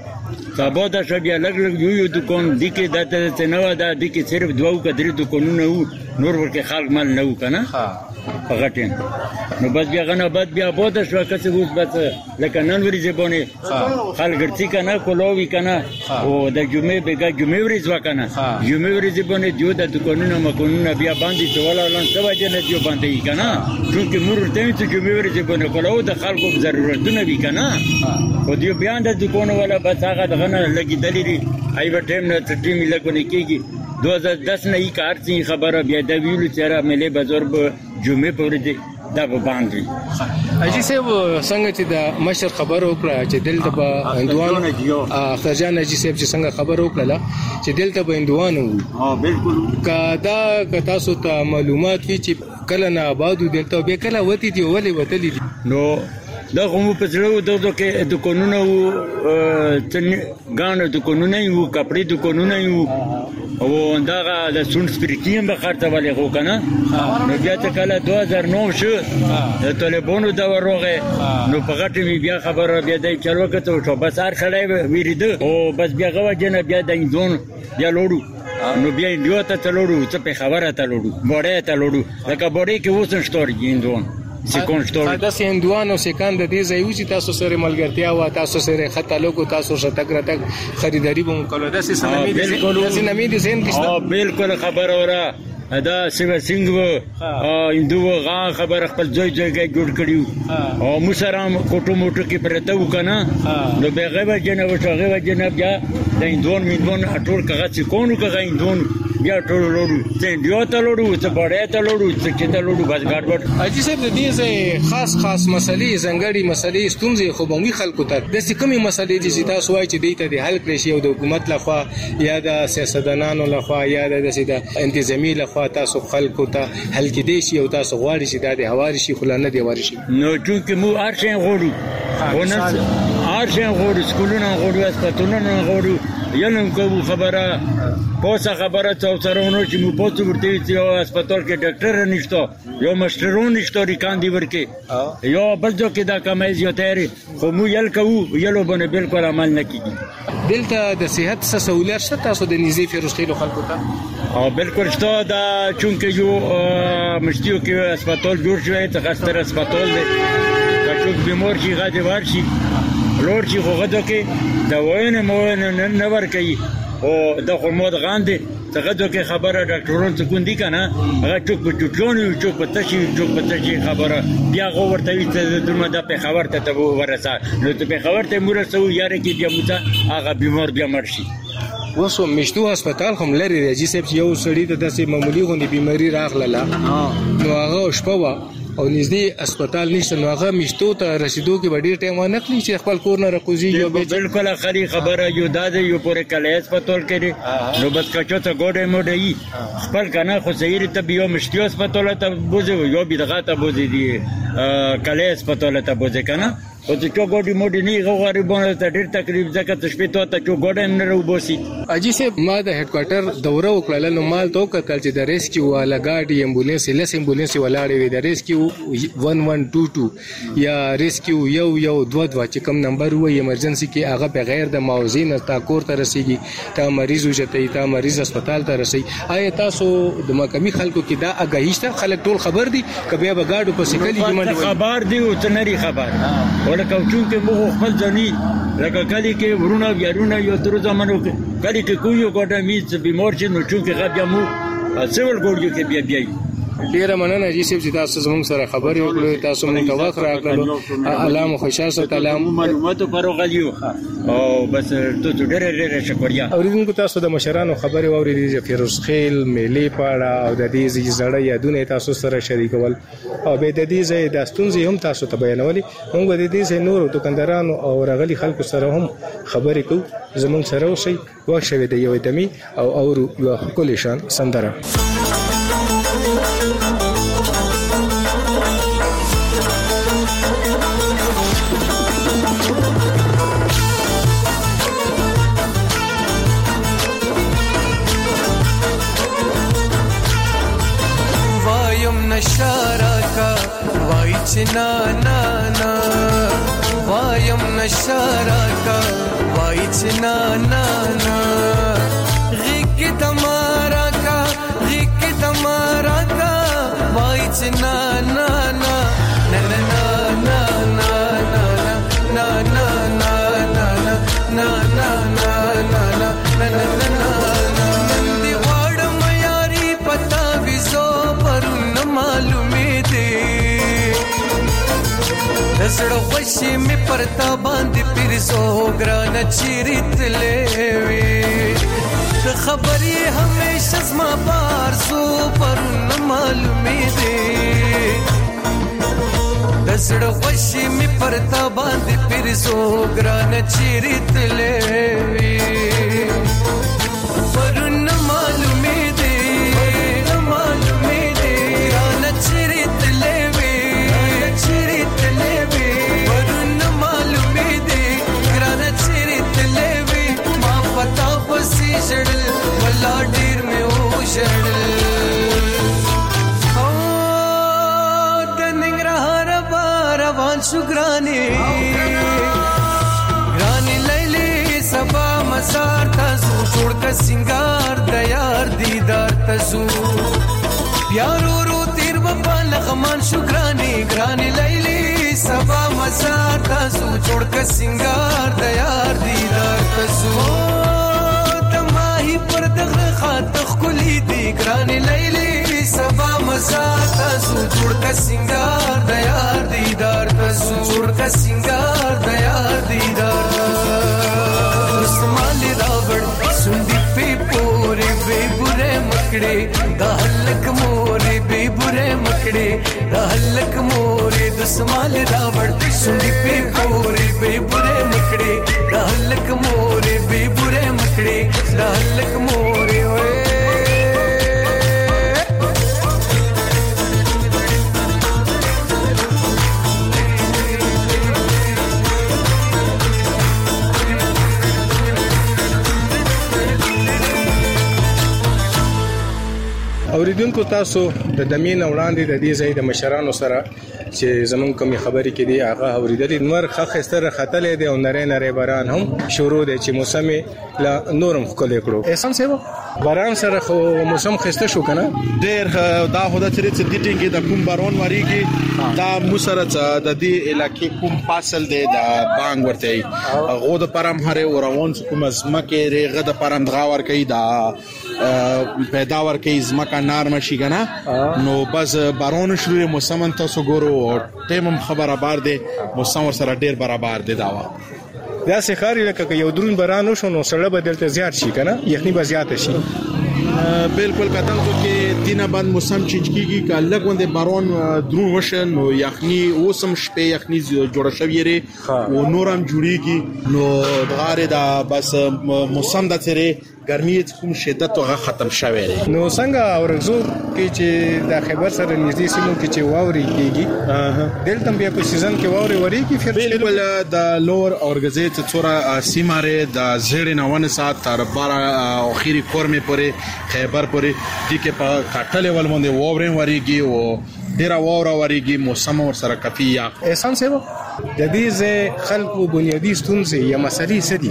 سبا د شبیا لګ لګ یو یو دکان د کې د ته نو دا د کې صرف دوه کډری دکانونه وو نور ورکه خلک مال نه و کنه په غټین نو بس بیا غنه بد بیا بوده شو کڅ ووس بس لکه نن ورې زبونه خلک ګرځي کنه کولوي کنه او د جمعې بیګه جمعې ورې ځوا کنه جمعې ورې زبونه دیو د دکانونو مکونونه بیا باندې ټوله لن سبا جن دیو باندې کنه چې مور ته چې جمعې ورې زبونه کولو د خلکو ضرورتونه وی کنه او دیو بیا د دکانو ولا بس هغه دغه لګی دلی ای په ټیم نه ټیم لګونه کیږي دو هزار دس نه یې کار څنګه خبره بیا د ویلو چې ملي بازار په جمعې په ورځ دا به باندې اجي صاحب څنګه چې د مشر خبر وکړه چې دلته به هندوان خرجان اجي صاحب چې څنګه خبر وکړه چې دلته به هندوان وو ها بالکل کدا که تاسو ته معلومات وي چې کله نه آبادو دلته به کله وتی دی ولې وتلی نو دا کوم په څلو دغه کې د قانون او غان د قانون یو کپړې د قانون یو او دا د سون سپریټیم به خرڅه ولې غو کنه نو بیا ته کله دوه هزار نو شو د طالبانو دا وروغه نو په غټ می بیا خبره بیا د چلو کته شو بس هر خړای ویریده او بس بیا غوا جن بیا د انځون بیا لوړو نو بیا یو ته تلوړو ته په خبره تلوړو بوړې تلوړو لکه بوړې کې وسن شتوري انځون سکون شتوري دا سیندوانو سکان د دې ځای چې تاسو سره ملګرتیا و تاسو سره خطا لوګو تاسو سره تک راتک خریداري به وکړو دا سیستم دې سیستم دې زین کیسه اه بالکل خبر اوره دا سیو سنگ و اندو غا خبر خپل ځای ځای جوړ کړیو او مسرام کوټو موټو کې پرته وکنه نو بغه جناب شغه جناب یا د اندون میندون ټول کغه سکونو کغه اندون بیا ټول لوړو څنګه دیو ته لوړو څه بڑے ته لوړو څه چې ته لوړو بس ګډوډ اجي صاحب د دې ځای خاص خاص مسلې زنګړي مسلې ستونزې خو بموي خلکو ته د سکمي مسلې چې تاسو وایي چې دیته د حل کړی شي او د حکومت لخوا یا د سیاستدانانو لخوا یا د د انتظامی لخوا تاسو خلکو ته حل کړي شي او تاسو غواړئ چې د هواري شي خلانه دی واري شي نو چې مو ارشن غوړو ونن هر شي غوړو سکولونه غوړو هسپتالونه غوړو ینم کوو خبره پوسه خبره څو سرونو چې مو پوسو ورته چې یو هسپتال کې ډاکټر نشته یو مشترون نشته ریکان دی ورکه یو بل ځکه دا کمای زیاتره خو مو یل کوو یلو باندې بالکل عمل نه کیږي دلته د صحت سہولیت شته تاسو د نيزي فیروز خیلو خلکو ته او بالکل شته دا چونکه یو مشتیو کې هسپتال جوړ شوی ته خاصه هسپتال دی چې بیمار شي غاډي ورشي لور چې غوغه کې دا وینه مو نه ورکي او د خمود غاندي څنګه کې خبره ډاکټرونو څخه کوندي کنه هغه چوک په چوکونو چوک په تشي چوک په تشي خبره بیا غو ورته وي چې دمه د په خبر ته ته ورسا نو ته په خبر ته مرسو یاره کې بیا موته هغه بیمار بیا مرشي وسو مشتو هسپتال هم لري رجی صاحب یو سړی ته داسې معمولی غونډه بیماری راغله نو هغه شپه او نږدې هسپتال نشته نو هغه مشتو ته رسیدو کې ډېر ټایم ونه کړی چې خپل کور نه راکوزي یو بالکل اخري خبره یو داده یو پورې کله هسپتال کې نو بس کچو ته ګوډه موډي خپل کنه خو سیر ته بیا مشتو هسپتال ته بوزي یو بيدغه ته بوزي دي کله هسپتال ته بوزي کنه او چې چا ګوډي موډي نه غریبانو ته ډېر تکلیف ځکه ته شپې ته ته ګوډه نه روبوسي اجي صاحب ما د هډ کوارټر دوره وکړل نو مال تو کتل چې د ریسکیو والا ګاډي امبولانس لس امبولانس ولاړې وي د ریسکیو ون ون ټو ټو یا ریسکیو یو یو دوه دوه چې کوم نمبر وي ایمرجنسي کې هغه بغیر د موازین تا کور ته رسیږي تا مریض وجته تا مریض هسپتال ته رسي آیا تاسو د مقامي خلکو کې دا اگاهی شته خلک ټول خبر دي کبه به ګاډو په سکلی کې خبر دي او تنري خبر ولکه چونکه مو خپل ځنی لکه کلی کې ورونه بیرونه یو تر زمانو کې کلی کې کویو ګډه میز بیمار چې نو چونکه غبیا مو سیول ګوډیو کې بیا بیا ډیره مننه چې سیب چې تاسو زموږ سره خبرې وکړې تاسو موږ ته وخت راکړلو الله مو خوشاله تعالی معلوماتو پر غلیو او بس ته ډېر ډېر شکریا اوریدونکو تاسو د مشرانو خبرې واورېدې چې فیروز خیل میلې پاړه او د دې زړه یادونه تاسو سره شریکول او به د دې ځای د ستونزې هم تاسو ته بیانولې موږ د دې ځای نور دکاندارانو او رغلي خلکو سره هم خبرې کوو زموږ سره اوسئ واښوي د یو دمي او اورو یو خپل شان سندره نشارکا وای چنا نا نا وایم نشارکا وای چنا نا نا غیک تمارا کا غیک تمارا کا وای چنا نا نا نا نا نا نا نا نا نا نا نا نا نا نا زړه خوشي می پرتا باندې پیرزو ګران چیرت لوي د خبري همیشه زما بار زو پر نه معلومې دي د زړه خوشي می پرتا باندې پیرزو ګران چیرت لوي پر نه معلومې دي نه معلومې دي ګران چیرت لوي چیرت لوي جړل ولا ډیر مې او جړل او د ننګرهار بار روان شو ګراني ګراني لیلی سبا مزار تاسو جوړ کا سنگار د یار دیدار تاسو پیارو رو تیر په لغمان شو ګراني ګراني لیلی سبا مزار تاسو جوړ کا سنگار د یار دیدار تاسو پر دغه خاطر خولي دي ګراني لیلی سبا مزا تاسو جوړ کا سنگار د یار دیدار تاسو جوړ کا سنگار د یار دیدار اسمال راوړ سندي په پورې به بره مکړې د هلک مورې به بره مکړې د هلک مورې د اسمال راوړ سندي په پورې به بره مکړې د هلک مورې به بره مکړې د هلک مورې وې اوریدونکو تاسو د دمین وړاندې د دې ځای د مشرانو سره چې زمون کوم خبرې کې دی هغه اوریدلې نور خخ ستر خطلې دی او نری نری باران هم شروع دی چې موسم لا نورم خلې کړو احسان سیو باران سره خو موسم خسته شو کنه ډیر دا هدا چې د ټینګي د کوم بارون وریږي دا موسره د دې علاقې کوم فاصل دی د بانګ ورته غو د پرم هره اوروان کوم ازمکه ریغه د پرم دغاور کوي دا پیداوار کوي ازمکه نرم شي کنه نو بس بارون شروع موسم تاسو ګورو ټیم خبره بار دی موسم سره ډیر برابر دی دا دا سخاري لکه یو درون باران وشو نو سره بدلته زیات شي کنه یخني به زیات شي بالکل کتل تو کې دینه باندې موسم چینج کیږي که لګوندې بارون درون وشن نو یخني اوسم شپه یخني جوړ شوی ری او نورم جوړیږي نو غاره دا بس موسم د تیرې ګرمي کوم شدت او ختم شوی دی نو څنګه اورزو کې چې د خبر سره نږدې سیمو کې چې واوري کیږي دلته بیا په سیزن کې واوري وری کی فیر بالکل د لور اورګزې ته څوره سیماره د زړې نوونه سات تر بارا اخیری کورمه پورې خیبر پورې د کې په کاټلې ول باندې واوري وریږي او ډیر واوره وریږي موسم ور سره کافي یا احسان سیو د دې خلکو بنیادی ستونزې یا مسلې سدي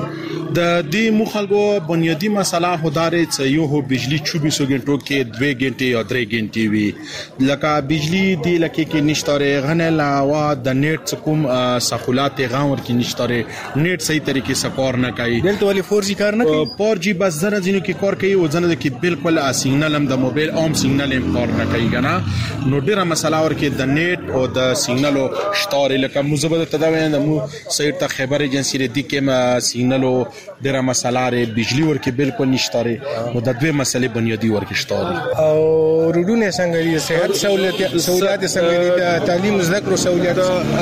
د دې مخالګو بنیادی مسله هدارې چې یو هو بجلی چوبیس غنټو کې دوه غنټې او درې غنټې وي لکه بجلی دی لکه کې نشتره غنه لاوا د نیټ کوم سہولات غاور کې نشتره نیټ صحیح طریقې سره کار نه کوي دلته ولې فور جی کار نه کوي فور جی بس زره ځینو کې کار کوي او ځنه کې بالکل سیګنال هم د موبایل اوم سیګنال هم کار نه کوي کنه نو ډیره مسله ور کې د نیټ او د سیګنالو شتاره لکه مزبده تداوین د مو سایت ته خبر ایجنسی ردی کې سیګنالو ډیره مسله لري بجلی ور کې بالکل نشتاره نو د دوه مسلې بنیادی ور کې شتاره او روډونه څنګه دي صحت سہولت سہولت څنګه دي تعلیم زده کړو سہولت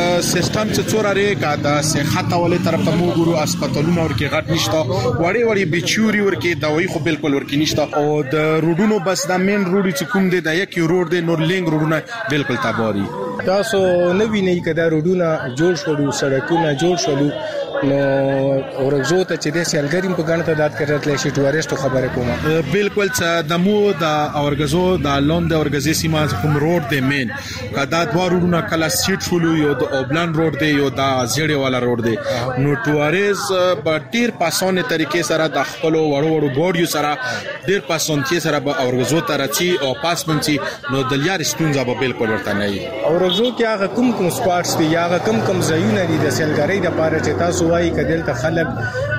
سیستم چې څوره لري کا د صحت ولې طرف ته مو ګورو هسپتالونو ور کې غټ نشته وړي وړي بچوري ور کې دوايي خو بالکل ور کې نشته او د روډونو بس د مین روډ چې کوم دی د یو روډ دی نور لینګ روډونه بالکل تابوري تاسو نو وینئ کدا روډونه جوړ شول سړکونه جوړ شول نو اورغزو ته چې د سیلګریم په غاڼه تعداد کې راتلی شي ټوریستو خبره کومه بالکل چې د مو د اورغزو د لوند اورغزي سیمه کوم روډ دی مین کدا دوه روډونه کلا سیټ شول یو د اوبلان روډ دی یو د زیړې والا روډ دی نو ټوریز په ډیر پاسونه طریقې سره د خپل وړو وړو ګوډیو سره ډیر پاسونتي سره به اورغزو ته راچی او پاسمنتي نو د لیار ستونزه به بالکل ورته نه وي اورغزو کې هغه کوم کوم سپاټس دي یا هغه کوم کوم ځایونه دي د سیلګرۍ لپاره چې تاسو وایي کدل ته خلک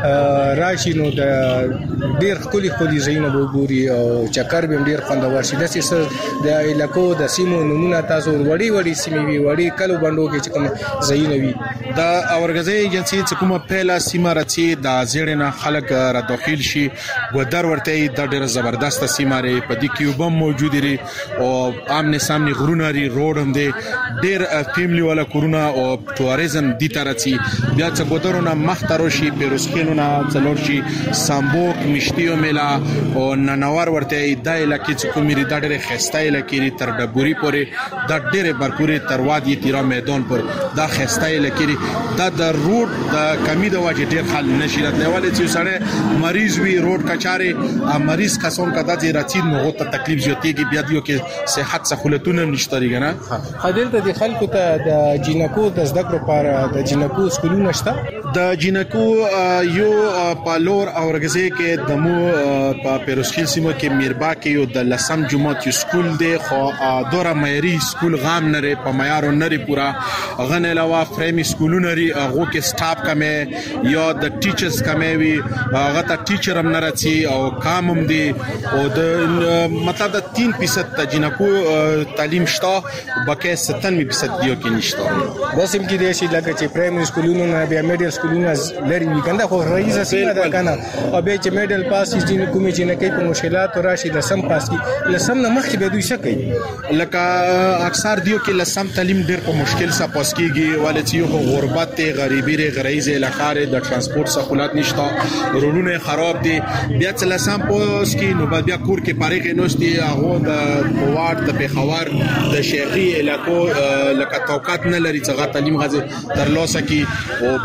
راشي نو د ډیر خولي خولي ځایونه وګوري او چکر به ډیر خوندور شي د سیس د علاقو د سیمو نمونه تاسو وړي وړي سیمې وي وړي کلو بندو کې چې کوم ځایونه وي د اورغزي ایجنسی چې کومه پهلا سیمه راچی د زیړنه خلک را داخل شي ودر ورته د ډیر زبردست سیمه لري په دې کې وبم موجود لري او آمنے سامنے غرونه لري روډ هم دي ډیر فیملی والا کورونه او ټوریزم دي ترچی بیا څه ګودرونه مختاروشي پیروسکینونه څلور شي سامبوک مشتیو میلا او ننوار ورته د علاقې چې کومې د ډېر خسته علاقې تر ډبوري پورې د ډېر برکوري تر وادي تیرا میدان پر د خسته علاقې د د روډ د کمی د واجب ډېر حل نشي راتلواله چې سره مریض وی روډ کچاره مریض کسان کدا چې راځي نو ته تکلیف زیاتېږي بیا دیو کې صحت سہولتونه نشته ریګنه خدل ته د خلکو ته د جینکو د زده کړو لپاره د جینکو سکولونه شته د جینکو یو په لور اورګزي کې د مو په پیروسخیل سیمه کې میربا کې یو د لسم جمعه یو سکول دی خو دوره معیاري سکول غام نه په معیارو نه پورا غنه علاوه فريمي سکولونه لري هغه کې سټاف کمه یا د ټیچرز کمه وي هغه ته ټیچر هم نه راځي او کام هم دي او د مطلب د تین فیصد د جینکو تعلیم شته بکه ستانوي فیصد دیو کې نشته بس هم کې د شي لکه چې پرایمري سکولونو نه بیا میډل سکولونه لري کنده خو رئیس سیمه ده کنه او به چې میډل پاس چې کومې چې نه کوي په مشکلات راشي لسم پاس کی لسم نه مخکې به دوی شکې لکه اکثر دیو کې لسم تعلیم ډېر په مشکل سره پاس کیږي ولې چې یو غربت ته غریبی ری غریز علاقې د ترانسپورت سہولت نشته رونونه خراب دي بیا چې لسم پاس کی نو بیا کور کې پاره کې نوستي هغه د کوواټ د پیښور د شهري علاقو لکه توقعات نه لري چې تعلیم غزه تر لاسه کی او پس دیو کې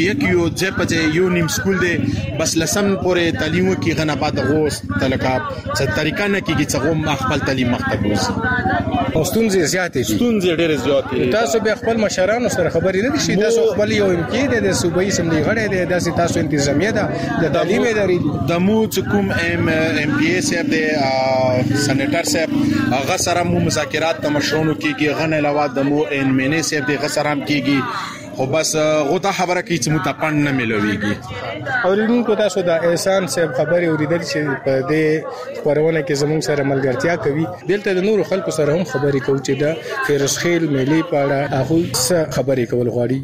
چې یک یو ځای په یو نیم سکول دی بس لسم پورې تعلیم کې غنه بعد غوس تلکا څه طریقه نه کېږي چې غو خپل تعلیم مخته بوزي او ستونزې زیاتې دي ستونزې ډېرې زیاتې دي. تاسو به خپل مشرانو سره خبرې نه دي شي تاسو خپل یو امکی دی د صوبایي سملي غړی دی داسې تاسو انتظامیه ده د تعلیم ادارې د مو چې کوم ام ام پی ایس صاحب دی سېنیټر صاحب هغه سره مو مذاکرات د مشرونو کېږي غن علاوه د مو ان مینه صاحب دی هغه سره هم کېږي خو بس غوته خبره کوي چې متپن نه ملويږي. اوریدونکو تاسو د احسان صاحب خبرې اوریدل چې په دې خبرونه کې زموږ سره ملګرتیا کوي دلته د نورو خلکو سره هم خبرې کوي چې د فیروز خیل ملي په اړه هغه څه خبرې کول غواړي.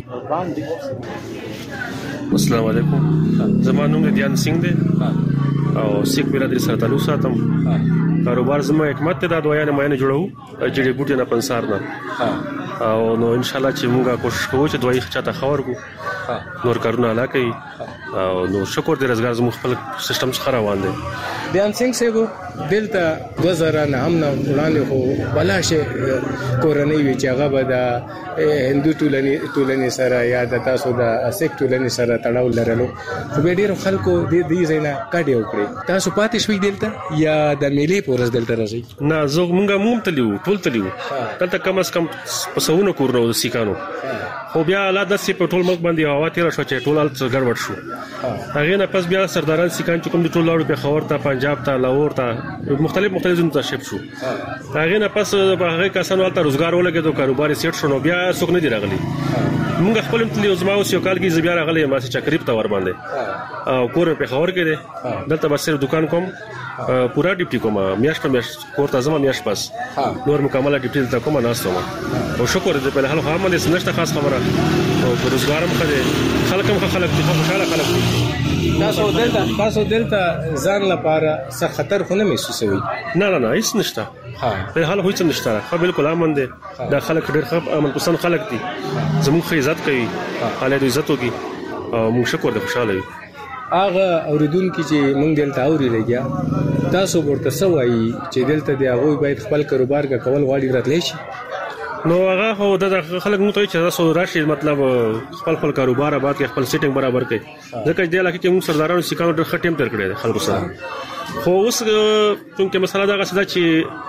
السلام علیکم زما نوم دیان سنگ دی او سیک برادری سره تعلق ساتم. کاروبار زما حکمت ته د دویانه مینه جوړو جړې بوټي نه پنسار نه او نو ان شاء الله چې موږ کوشش کوو چې دوی خچاته خبر کو نور کارونه لا کوي او نو شکر دې روزګار زموږ خپل سیستم څخه روان دي. دیان سنگ صاحب دلته دوه زره نه هم نه وړاندې خو بلاشه کورنۍ وی چې هغه به د هندو ټولنې ټولنې سره یا د تاسو د سیک ټولنې سره تړاو لرلو خو به ډیرو خلکو د دې ځای نه کډې وکړي. تاسو پاتې شوي دلته یا د میلې پورز دلته راځي؟ نه زه مونږه مونږ تلیو ټول تلیو دلته کم از کم پسونه کورنو د سیکانو خو بیا حالات داسې په ټول ملک باندې هوا تیر شو چې ټول حالت ګډوډ شو. هغه نه پس بیا سرداران سیکان چې کوم د ټول لاړو په خبر ته پنجاب ته لاهور ته مختلف مختلف ځایونو ته شپ شو. هغه نه پس هغه کسانو حالت روزګار ولګېدو کاروبار سیټ شو نو بیا څوک نه دی راغلی. مونږ خپل تلیو زما اوس یو کال کې زبیا راغلی ما چې چکرې ته ور باندې او کور په خبر کې دی دلته بس صرف دکان کوم پورا ډیپټي کوم میاشت په میاشت کور ته زما میاشت پس نور مکمله ډیپټي ته کوم ناستم او شکر دې په حال خو هم دې نشته خاص خبره او روزګار هم خدای خلک هم خلک دي خوشاله خلک دي. تاسو دلته تاسو دلته ځان لپاره څه خطر خو نه محسوسوي؟ نه نه نه هیڅ نشته په حال هیڅ نشته خو بالکل امن دي دا خلک ډېر ښه امن پسند خلک دي زموږ عزت کوي حاله دې عزت وکي او موږ شکر دې خوشاله یو. هغه اوریدونکو چې مونږ دلته اوري لګیا تاسو ورته سوایي چې دلته دی هغه باید خپل کاروبار کول غواړي راتلی شي نو هغه خو د خلک نو ته چې تاسو راشي مطلب خپل خپل کاروبار آباد کې خپل سیټینګ برابر کړي ځکه چې د علاقې کې موږ سردارانو سیکانو ډېر ښه ټیم تر کړی دی خلکو سره خو اوس کومه مسله دا غوښته چې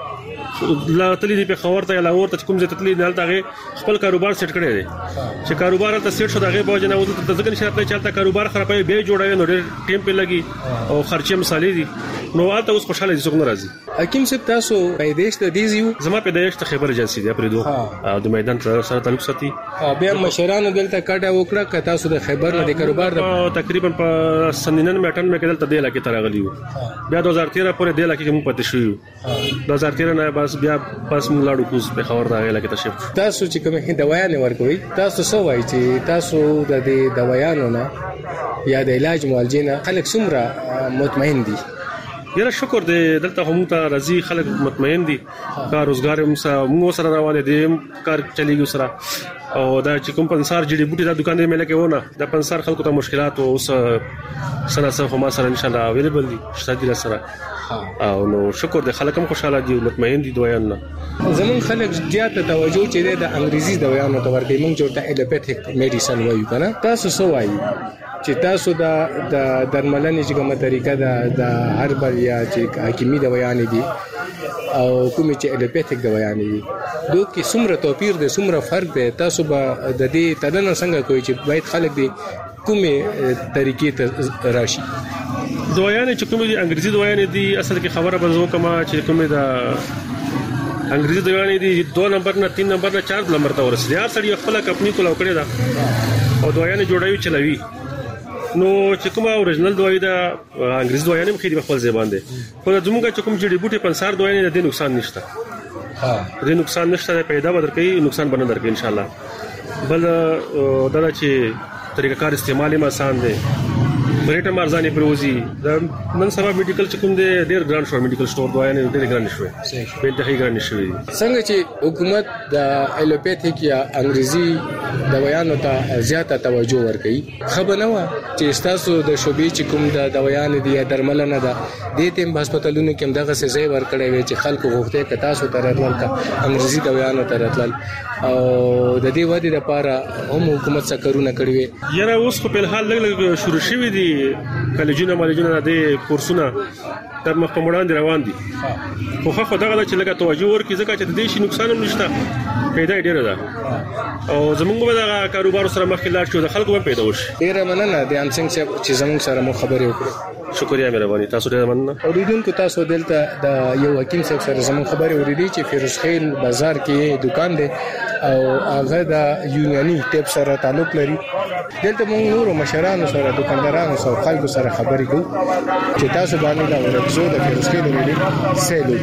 لا تللی دی په خبر ته لاور ته کوم ځای ته تللی نه تلغه خپل کاروبار سیټ کړی دی چې کاروبار ته سیټ شو دغه بوج نه وځي د ځکه نشه خپل چلته کاروبار خرابوي به جوړوي نو ډېر ټیم په لګي او خرچې مصالې دي نو البته اوس خوشاله دي څنګه راځي. حکیم صاحب تاسو پیدایش ته دیزیو؟ زما پیدایش ته خبر ایجنسی دی پرې دوه د میدان سره تعلق ساتي بیا مشرانو دلته کډه وکړه که تاسو د خبر نه د کاروبار د تقریبا په سنینن میټن مې کېدل ته دی لکه ترغلی وو بیا دوه هزار تیرہ پورې دی لکه موږ پاتې شو دوه هزار تیرہ نه بس بیا پس موږ لاړو کوز په خبر راغی لکه تشریف. تاسو چې کومه دوايانې ورکوي تاسو څه وایي چې تاسو د دې دوايانو نه یا د علاج معالجې نه خلک څومره مطمئن دي؟ یاره شکر دې دلته هم ته راځي خلک مطمئن دي کار روزګار هم سره مو سره روانه دي کار چلیږي سره او دا چې کوم پنسار جړې بوټي دا دکان دې ملي کې ونه دا پنسار خلکو ته مشکلات او اوس سره سره هم سره ان شاء الله اویلیبل دي شته سره او نو شکر دې خلک هم خوشاله دي مطمئن دي دویان زمون خلک زیاته توجه چې د انګریزي دویانو ته ورکړي موږ جوړه اډوپیتھیک میډیسن وایو کنه تاسو څه وایي چې تاسو د د درملنې چې کومه طریقه ده د هربل یا چې حکیمي دویان دي او کومې چې اډوپیتھیک دویان دي دوی کې څومره توپیر دی څومره فرق دی تاسو به د دې تدنه څنګه کوي چې باید خلک دي کومې طریقې ته راشي؟ دویان چې کومې دي انګریزي دویان دي اصل کې خبره به زه کومه چې کومې دا انګریزي دویان دي دو نمبر نه تین نمبر نه چار نمبر ته ورسېږي هر سړی خپل کمپنی کولاو کړی دا او دویان جوړوي چلوي نو چې کومه اوریجنل دوی دا انګریزي دویان هم خېری خپل ځبان دي خو زموږ چې کوم جړي بوټي پنسار دویان دي نقصان نشته ها دې نقصان نشته پیدا بدر کوي نقصان بنه درکې ان شاء الله بل دا چې طریقه کار استعمال ما آسان دي بریټه مارزانې پروزي نن سبا میډیکل چې کوم دی ډېر ګران شو میډیکل سٹور دوايانې ډېر ګران شوې په انتهایی ګران شوې څنګه چې حکومت د الوپیتھیک یا انګریزي دوايانو ته زیاته توجه ورکړي خبر نه و چې تاسو د شوبې چې کوم د دوايانې دی درملنه ده د تیم هسپتالونو کې دغه څه ځای ورکړي وي چې خلکو غوښته ک تاسو تراتل کا انګریزي دوايانو تراتل او د دې ودی لپاره هم حکومت څه کارونه کړی وي یاره اوس په الحال لګ لګ شروع شوی دي کالجونه مالجونه د کورسونه تر مخ په وړاندې روان دي خو خو دغه چې لګه توجه ورکړي ځکه چې د دې شي نقصان هم نشته پیدا ډیره ده او زمونږ به دا کاروبار سره مخکې لاړ شو د خلکو هم پیدا وشي ډیره مننه د انسنګ چې زمونږ سره مو خبرې وکړي شکریا مهرباني تاسو ډیره مننه اوریدونکو تاسو دلته د یو حکیم صاحب سره زمونږ خبرې اوریدي چې فیروز خیل بازار کې دکان دی او هغه د یونیانی ټیپ سره تعلق لري دلته موږ نور مشرانو سره دکاندارانو سره خلکو سره خبرې کوو چې تاسو باندې دا ورکزو د فیروز خیل لري سیلو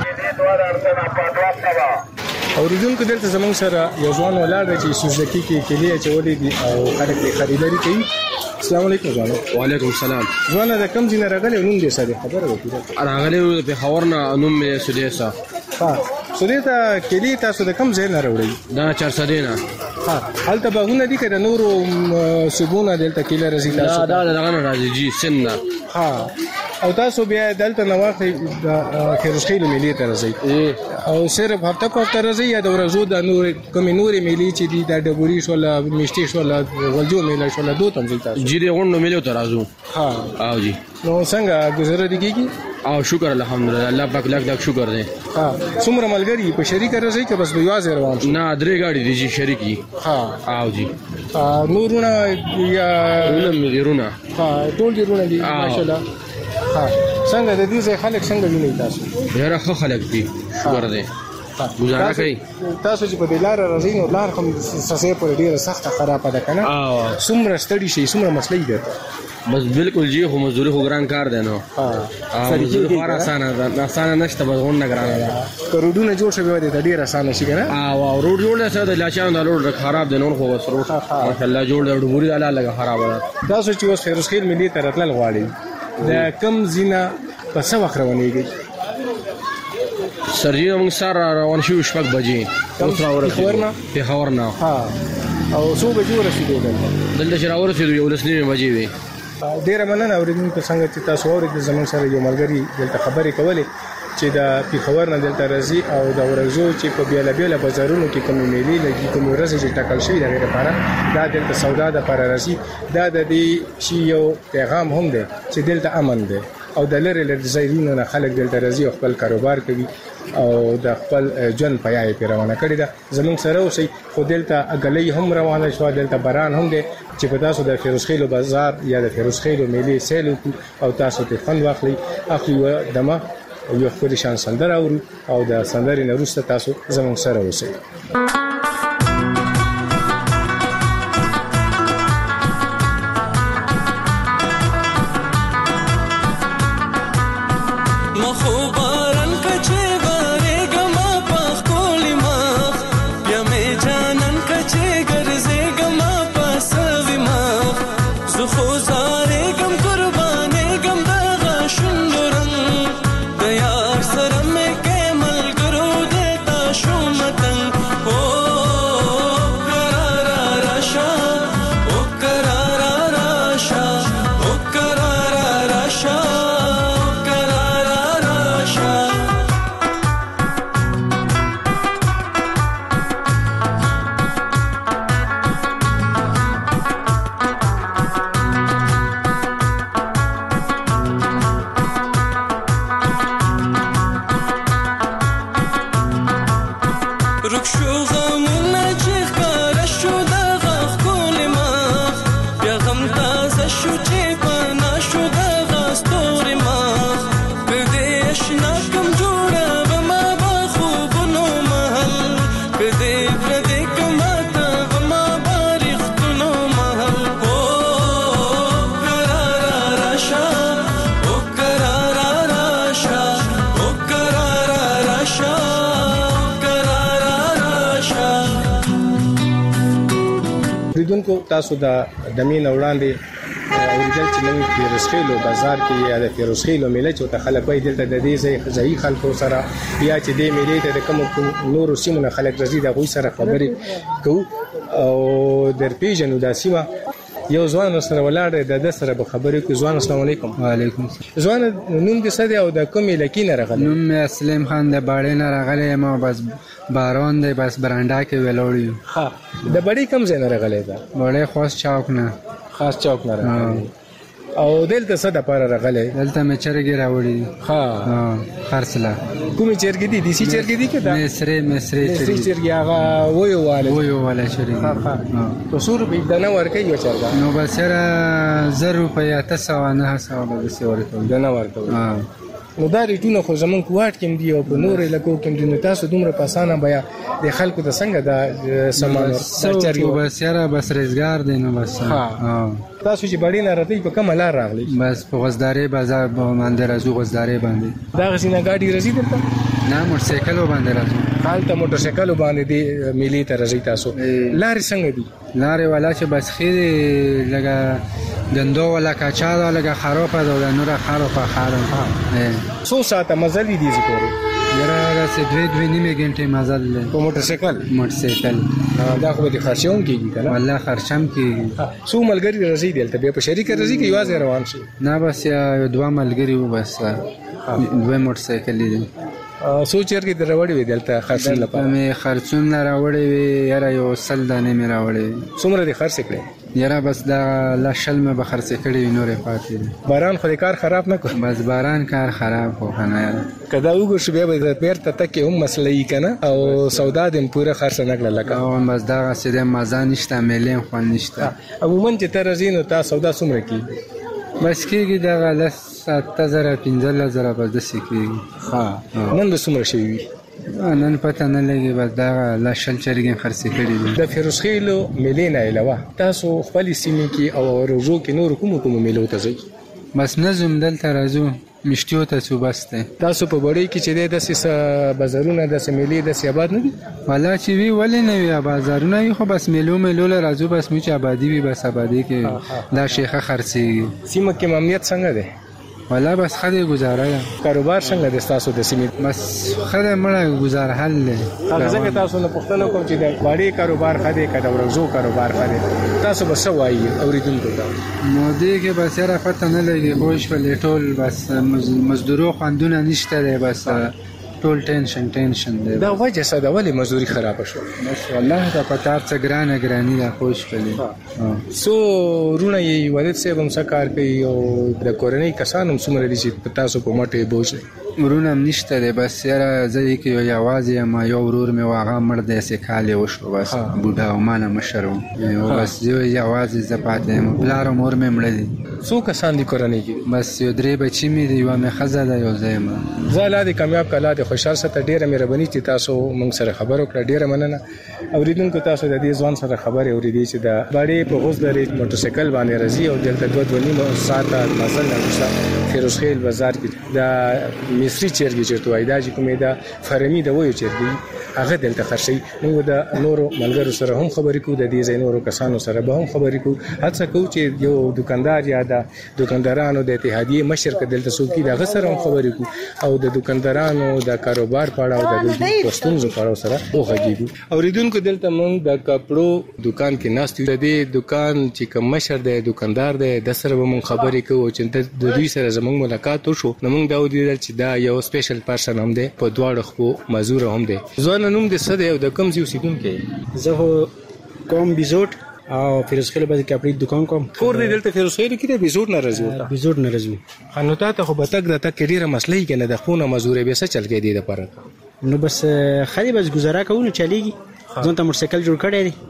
اوریدونکو دلته زمونږ سره یو ځوان ولاړ دی چې سوزکی کې کلیه چولې دي او خلک یې خریداري کوي السلام علیکم ځوان وعلیکم السلام ځوان د کم ځای راغلی نوم دې سره خبره وکړه راغلی په خبرنا نوم مې سودیسا ها سودیسا کلی تاسو د کم ځای نه راوړی دا چار سدینا ها هلته باغونه دي کړه نور سبونه دلته کله راځي تاسو دا دا دغه راځي جی سننا ها او تاسو بیا دلته نواخې د فیروز خیل ملي ته راځي او صرف هفته په هفته راځي یا د ورځو د نور کوم نورې ملي چې دي د ډبوري شو لا میشتي شو لا ولجو ملي شو لا دوه تم تاسو جی دې غونډو ملي ته راځو ها او جی نو څنګه گزاره دي کیږي او شکر الحمدلله الله پاک لاک لاک شکر دی ها څومره ملګری په شریک راځي که بس بيواز روان شي نه درې گاډي دي جی شریکی ها او جی نورونه یا ولم دیرونه ها ټول دیرونه دي ماشاءالله ها څنګه د دې ځای خلک څنګه ویني تاسو ډېر ښه خلک دي شکر دی گزاره کوي تاسو چې په دې لار راځئ نو لار هم سسې پر ډیره سخته خرابه ده کنه او څومره ستړي شي څومره مسلې ده بس بالکل جی خو مزدوري خو ګران کار دی نو ها مزدوري خو آسانه ده آسانه نشته بس غون نه ګرانه ده کروډونه جوړ شوی دی ډیره آسانه شي کنه او روډ جوړ نه سره د لاچانو د روډ خراب دی نو خو بس روډ ماشاءالله جوړ دی ډبوري د الله لګه خراب ده تاسو چې اوس فیروز خیل ملي ته راتلل غواړئ د کم زینا په څه وخت روانېږي سرجی موږ سره روان شو شپږ بجې اوس راورسېدو په خبرنا ها او څو بجې ورسېدو دلته چې راورسېدو یو لسنیمه بجې وي ډېره مننه اوریدونکو څنګه چې تاسو اورېدل زموږ سره یو ملګری دلته خبرې کولې چې د پیښور نه دلته راځي او د ورځو چې په بیل بیل بازارونو کې کومې میلې لګي کومې ورځې چې ټاکل شوی د غیر لپاره دا دلته سودا د لپاره راځي دا د دې شی یو پیغام هم دی چې دلته امن دی او د لری لری ځایونو نه خلک دلته راځي او خپل کاروبار کوي او د خپل ژوند پیاي پیروانه کړی دا زموږ سره اوسې خو دلته اګلې هم روانه شو دلته باران هم دی چې په تاسو د فیروز خیل بازار یا د فیروز خیل میلې سیل او تاسو ته فن واخلي اخلي و دمه یو خپل شان سندره او د سندرې نه وروسته تاسو زموږ سره اوسئ تاسو د دمین وړاندې اوریدل چې نن فیروزخیلو بازار کې یا د فیروزخیلو میله چې ته خلک وایي دلته د دې ځای خلکو سره یا چې دې میلې ته د کوم نورو سیمو نه خلک راځي د غوي سره خبرې کوو او در پیژنو دا سیمه. یو ځوان سره ولاړ د د سره به خبرې کوي. ځوان السلام علیکم. وعلیکم ځوان نوم دې څه دی او د کومې لکې نه راغلی؟ نوم مې اسلم خان د باړې نه راغلی یم او بس باران دی بس برانډا کې ولاړ یو. ها د بړې کوم ځای نه راغلی دا؟ بړې خاص چوک نه. خاص چوک نه راغلی. او دلته څه د پاره راغلی؟ دلته مې چرګې راوړي. ها خرڅله. کومې چرګې دي؟ دیسي چرګې دي که دا مصري مصري چرګې؟ چرګې هغه ویو واله ویو واله چرګې. ها ها په څو روپۍ دانه ورکوي یو چرګه؟ نو بس یاره زر روپۍ اته سوه نهه سوه به داسې ورکوي. دانه ورکوي. نو دا ریټونه خو زمونږ کوواټ کې هم دي او په نورو علاقو کې هم دي. نو تاسو دومره په اسانه بیا د خلکو ته څنګه دا سامان ورکوي؟ بس یاره بس روزګار دی نو بس. تاسو چې بړې نه راځئ په کومه لار راغلی؟ بس په غزدارې بازار باندې راځو. غزدارې باندې دغسې نه ګاډي راځي دلته؟ نه موټرسایکلو باندې راځو. هلته موټرسایکلو باندې دې میلې ته راځئ تاسو. لارې څنګه دي؟ لارې والا چې بس ښې دي لږه ګندو والا کاچا ده لږه خرابه ده او د نوره خرابه خراب. څو ساعته مزل دي دې پورې؟ یاره داسې دوې دوې نیمې ګنټې مزل دی. په موټرسایکل؟ موټرسایکل. دا خو به دې خرچه هم کېږي که نه؟ والله خرچه هم کېږي. څو ملګري راځي دلته بیا په شریکه راځي که یوازې روان شي؟ نه بس یو دوه ملګري وو بس دوه موټرسایکلې دي. څو چرګې دې راوړې وې دلته خرڅون لپاره؟ مې خرڅون راوړې وې یاره یو سل دانې مې راوړې وې. څومره دې خرڅې کړې؟ یاره بس دا لا شل مې به خرڅې کړې وې نورې پاتې دي. باران خو دې کار خراب نه کړ؟ بس باران کار خراب خو که نه یاره. که دا وګور شو بیا به د بیرته تکې هم مسله یي که نه او سودا دې هم پوره خرڅه نه کړه لکه؟ بس دغسې دی مزه نشته میلې هم خوند نشته. عموما چې ته راځې نو تا سودا څومره کېږي؟ بس کېږي دغه لس اته زره پنځلس زره بس داسې کېږي. ها نن به څومره شوي وي؟ نن پته نه لګي بس دغه لا شل چرګې خرڅې کړي دي. د فیروزخیلو میلې نه علاوه تاسو خپلې سیمې کې او روژو کې نورو کومو کومو میلو ته ځئ؟ بس نظم دلته راځو مشتیو ته څو بس دی. تاسو په بړۍ کې چې دی داسې څه بازارونه داسې میلې داسې آباد نه دي؟ والله چې وي ولې نه وي بازارونه وي خو بس میلو میلو له راځو بس مو چې آبادي وي بس آبادي کې دا شیخه خرڅېږي. سیمه کې امنیت څنګه دی؟ والله بس ښه دی ګزاره ده. کاروبار څنګه دی ستاسو د سیمې؟ بس ښه دی مړه ګزاره حل دی. هغه ځکه تاسو نه پوښتنه کوم چې د باړې کاروبار ښه دی که د ورځو کاروبار ښه دی؟ تاسو به څه وایي اورېدونکو ته؟ نو دې کې بس یاره پته نه لګي پوه شولې ټول بس مزدورو خوندونه نشته دی بس ټول ټینشن ټینشن دی. دا وجه څه ده ولې مزدوري خرابه شوه؟ بس والله دا پته هر څه ګرانه ګراني ده پوه شولې. څو وروڼه یې والد صاحب هم څه کار کوي او د کورنۍ کسان هم څومره دي چې په تاسو په مټ یې بوج دی؟ ورونه هم نشته دی بس یاره زه یې کې یوازې یم یو ورور مې و هغه مړ دی یې کال یې وشو بس بوډا او ما نه مشر و بس زه یوازې زه پاتې یم. پلار او مور مې مړه دي. څو کسان دي کورنۍ کې؟ بس یو درې بچي مې دي یوه مې ښځه ده یو زه یم. زه الله دې کامیاب کړه الله دې خوشحال ساته. ډېره مهرباني چې تاسو موږ سره خبرې وکړه ډېره مننه. اورېدونکو تاسو د دې ځوان سره خبرې اورېدې چې د باړې په غوزدرې موټرسایکل باندې راځي او دلته دوه دوه نیمه ساعته مزل نه وروسته فیروزخیل بازار کې د مصري چرګې چېرته وایي دا چې کومې د فرمي د ویو چرګې هغه دلته خرڅوي. موږ د نورو ملګرو سره هم خبرې کوو د دې ځای نورو کسانو سره به هم خبرې کوو. هڅه کوو چې یو دکاندار یا د دکاندارانو د اتحادیې مشر که دلته څوک وي د هغه سره هم خبرې کوو او د دکاندارانو د کاروبار په اړه او د دوی ستونزو په اړه سره وغږېږو. اورېدونکو دلته موږ د کپړو دکان کې ناست یو. د دې دکان چې کوم مشر دی دکاندار دی د سره به موږ خبرې کوو چې د دوی سره زموږ ملاقات وشو. نو موږ دا ولیدل چې دا یو سپیشل پرسن هم دی په دواړو خپو مزور هم دی. ځوان نوم دې څه دی او د کوم ځای اوسېدونکی یې؟ زه خو کوم بیزوټ او فیروزخیل باندې کپړې دکان کوم. کور دې دلته فیروزخیل کې دی؟ بیزوټ نه راځي ورته؟ بیزوټ نه راځي. نو تا ته خو به تګ راتګ کې ډېره مسله یي که نه د خونه مزورې بیا څه چل کوي دې دپاره؟ نو بس خالي بس ګزاره کوو نو چلېږي. ځان ته موټرسایکل جوړ کړی دی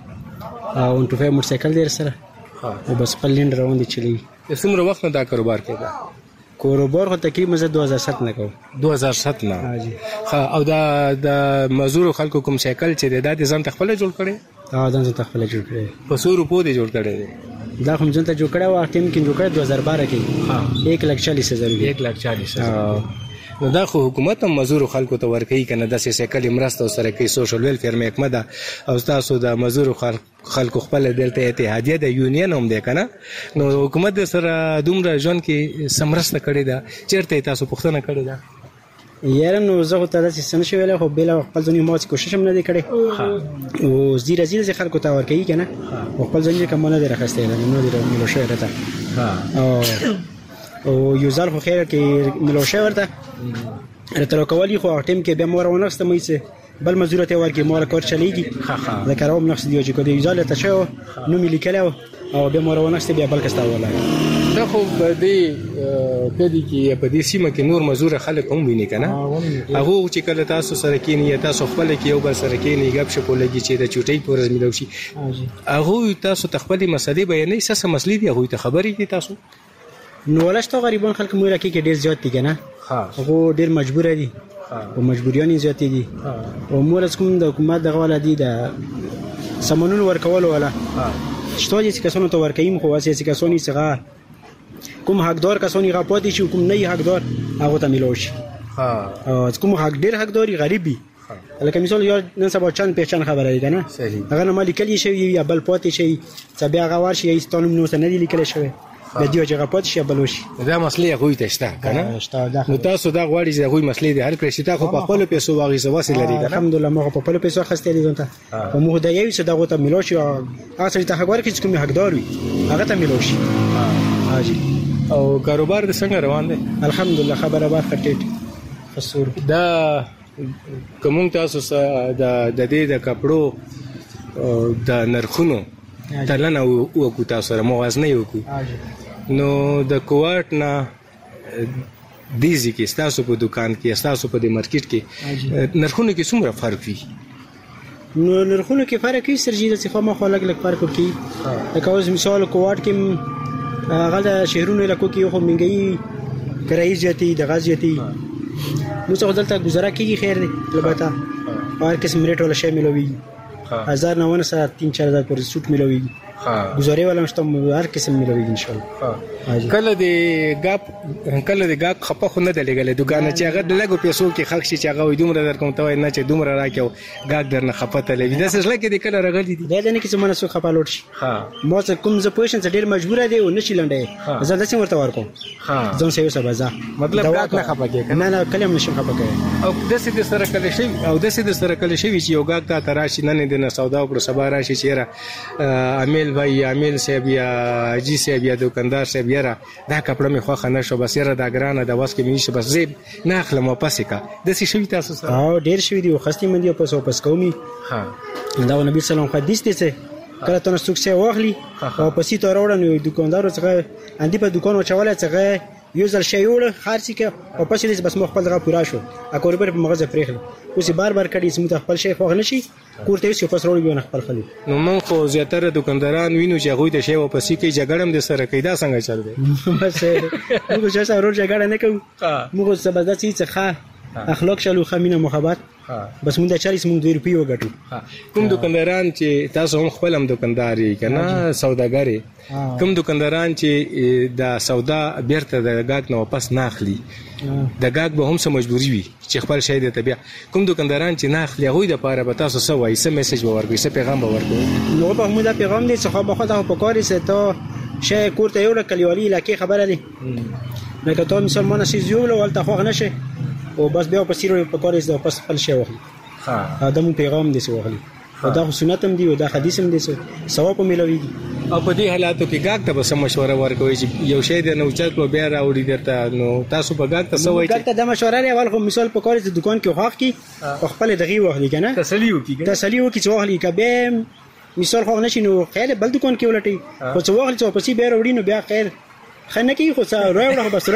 او ون ټو فایو موټرسایکل دی سره او بس خپل لینډ روان دی چلېږي. څومره وخت نه دا کاروبار کېده؟ کاروبار خو تقریبا زه دوه هزار سات نه کوم. دوه هزار سات نه؟ او دا د مزدورو خلکو کوم سایکل چې دی دا دې ځان ته خپله جوړ کړی؟ ها ځان ته خپله جوړ کړی. په څو روپو دې جوړ کړی دی؟ دا خو ځان ته جوړ کړی و ټیم کې جوړ کړی دو هزار بارہ کې. ایک لاکھ چالیس ہزار روپیه. ایک لاکھ چالیس ہزار. نو دا خو حکومت هم مزدور خلکو ته ورکوي کنه د سیکل مرسته سره کوي سوشل ویلفیر محکمه ده او تاسو د مزدور خلکو خپل دلته اتحادیه د یونین هم ده کنه نو حکومت سره دومره ژوند کې سمرسته کړی ده چیرته تاسو پوښتنه کړی ده یاره نو زه ته داسې څه نشو ویلی خو بېله خپل ځاني ما کوشش هم نه دی کړی او زیره زیره چې خلکو ته ورکوي که نه خو خپل ځاني کوم نه دی راخستی نه دی میلو شوی راته او یو ځل خو خیر کې میلو شوی ورته راته راکولي خو هغه ټایم کې بیا ما راونغسته مې څه بل مزدور ته ورکړي ما کار چلېږي ځکه راوم نقص دی چې که د یو ځل ته شوی نوم یې لیکلی و او بیا ما راونغسته بیا بل کس ته ولاړ دا خو په دې کدي کې په دې سیمه کې نور مزدور خلک هم ویني کنه هغه چې کله تاسو سره کېنی تاسو خپل کې یو بل سره کېنی غب شپ لګي چې د چوټي پورز ملو شي هغه تاسو تخپلي مسلې بیانې ساسه مسلې دی هغه ته خبرې دي تاسو نو ولشتو غریبان خلک مو لکه کې ډیر زیات دي کنه هغه ډیر مجبور دي او مجبوریان زیات دي او مور کوم د حکومت دغه ولادي د سمونون ورکول ولا شتو چې کسانو ته ورکایم خو واسي چې کسانی څنګه کوم حقدار کسانی غاپاتې شي کوم نه حقدار هغه ته ملوش ها کوم حق ډیر حقداري غریبي لکه مثال یو نن سبا چند پہچان خبره ده نه هغه نه مالي کلی شي یا بل پاتې شي چې بیا هغه ورشي یا استانوم نو نه دي لیکل شوی د دې چې غاپات شي بلوش دا مسلې هغه ته شته کنه نو تاسو دا غواړئ چې هغه مسلې دي هر کله چې تاسو په خپل پیسو واغې سواسي لري الحمدلله ما په خپل پیسو خسته دي ځنته او موږ د یوې څه دغه ته ملوش هغه چې ته غواړئ چې کوم حقدار وي هغه ته ملوش حاجی او کاروبار د څنګه روان دی الحمدلله خبره بار خټټ خسور دا کوم تاسو سره د د دې د کپړو د نرخونو تلنه وکړو تاسو سره موازنه وکړو نو د کوارټ نه دیزي کې تاسو په دکان کې تاسو په د مارکیټ کې نرخونو کې څومره فرق وي نو نرخونو کې فرق وي سرجیده چې خو ما خو لګ لګ فرق کوي لکه اوس مثال کوارټ کې هغه د شهرونو علاقو کې خو منګي کرایي زیاتې د غاز زیاتې نو څه دلته گزاره کیږي خیر دی البته هر قسم ریټ ولا شی ملوي هزار نه ونه سره تین چار هزار پورې سوت ملوي گزارې ولا مشته هر قسم ملوي ان شاء الله کله د غاپ کله د غاپ خپه خو نه دلګل دکان چې هغه د لګو پیسو کې خلک چې هغه وي دومره در کوم ته نه چې دومره راکیو غاګ درنه خپته لګي د سره کې د کله رغلي دي دا نه کې څه منسو خپه لوټ شي ها مو څه کوم ز پوزیشن ډیر مجبور دی او نشي لنډه زه داسې ورته ورکوم ها ځم سیو سبا ځه مطلب غاګ نه خپه کې نه نه کلم نشم خپه کوي او داسې د سره کله شي او داسې د سره کله شي چې یو غاګ ته تراشي نه نه د سودا او سبا راشي چې عامل وای عامل صاحب یا جی صاحب یا دکاندار صاحب یاره دا کپړه می خو خنه شو بس یاره دا ګرانه د واس کې میشه بس زیب نه اخلم واپس کا د څه شوی تاسو سره او ډیر شوی دی خستې مندي واپس واپس کومي ها دا نبی سلام حدیث دی څه کله ته نو څه واخلي او پسې ته راوړنه دکاندار څنګه اندی په دکان او چواله څنګه یو ځل شی وړ خارسي کې او پسې دې بس مخ خپل غا پورا شو اکور پر مغزه پرېخل اوس بار بار کړي سمته خپل شی خو نشي کوړته یو پس وروړي نه خپل خلی نو مون خو زیاتره دکانداران وینو چې هغه د شی او پسې کې جګړم د سره کیدا څنګه چل دی بس موږ چې سره ورو جګړه نه کوو موږ څه بد چې ښه اخلاق شلو خمینه محبت بس مونږ د چالیس مونږ دوه روپیه وګټو کوم دکانداران چې تاسو هم خپل هم دکانداري کنه سوداګری کوم دکانداران چې د سودا بیرته د غاګ نه واپس نه اخلي د غاګ به هم سم مجبوری وي چې خپل شی د طبيع کوم دکانداران چې نه اخلي هغه د پاره به تاسو سو وایي سم میسج به ورکوي سم پیغام به ورکوي نو په موږ دا پیغام دي چې خو به خدای په کاري سه ته شی کوړته یو کلیوالي لکه خبره دي نه که ته مسلمان شې یو ولته خو نه شي او بس بیا په سیرو په کاري زه پس خپل شی واخلي ها دا مو پیغام دي سو واخلي دا سنت هم دی او دا حدیث هم دی ثواب ملوي او په دې حالاتو کې غاګ ته به مشوره ورکوي چې یو شی د نو چاکلو بیا راوړي درته نو تاسو په غاګ ته سوي غاګ ته د مشوره لري اول خو مثال په کار د دکان کې خوښ کی خپل دغه واخلي کنه تسلی وکي تسلی وکي چې واخلي کبه مثال خو نشي نو خیر بل دکان کې ولټي خو څو واخلي چې پسې بیا راوړي نو بیا خیر خنه کې خو څا راوړه بس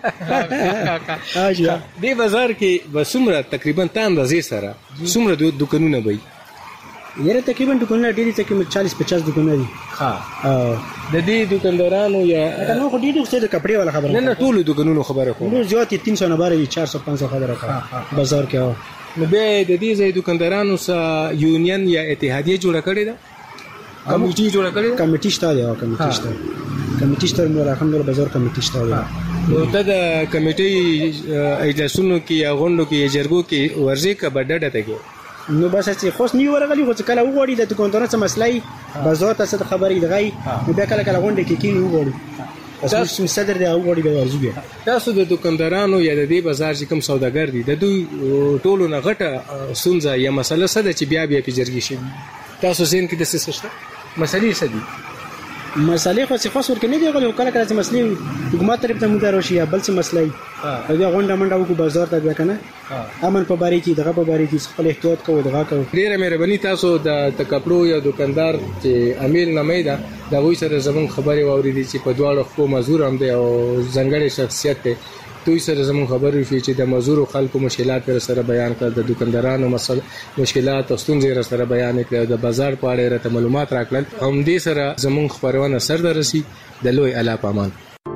راوړه اجازه دی بازار کې بسمره تقریبا تان د سره سمره دکانونه وي یره تقریبا دکانونه ډېری تقریبا چالیس پچاس دکانونه دي ها د دې دکاندارانو یا نو خو ډېر څه د کپڑے والا خبره نه نه ټول دکانونو خبره کوم نو زیات تین سو نه باري چار سو پنځه سو خبره کوي بازار کې نو به د دې ځای دکاندارانو سره یونین یا اتحادیه جوړه کړې ده کمیټي جوړه کړې کمیټي شته دی کمیټي شته کمیټې شته مو الحمدلله بازار کمیټې شته. نو ته د کمیټې اجلاسونو کې یا غونډو کې یا جرګو کې ورځي کا بډډه ته کې نو بس چې خوښ نیو ورغلی خو کله وګوري د دکاندارانو څه مسلې بازار ته څه خبرې دغی نو بیا کله کله غونډه کې کې وګوري تاسو صدر دی وګوري به ورځي. تاسو د دکاندارانو یا د دې بازار چې کوم سوداګر دي د دوی ټولو نه غټه سنځه یا مسله څه ده چې بیا بیا په جرګې شي تاسو زین کې د څه څه مسلې څه دي؟ مسلې خو څه خاص ورکه نه دی غوړي کله کله چې مسلې حکومت طرف ته مدار شي یا بل څه مسلې دا غونډه منډه وکړو بازار ته بیا کنه امن په باره کې دغه په باره کې خپل احتیاط کوو دغه کوو. ډیره مهرباني تاسو د تکپړو یا دکاندار چې امیل نامې ده دا وې سره زمون خبري واوریدي چې په دواړو خو مزور هم دی او ځنګړې شخصیت دی دوی سره زمون خبرې شي چې د مزور خلکو مشکلات سره بیان کړ د دکاندارانو مسل مشکلات او ستونزې سره بیان کړ د بازار په اړه راته معلومات راکړل هم دې سره زمون خبرونه سر درسي د لوی اعلی پامان.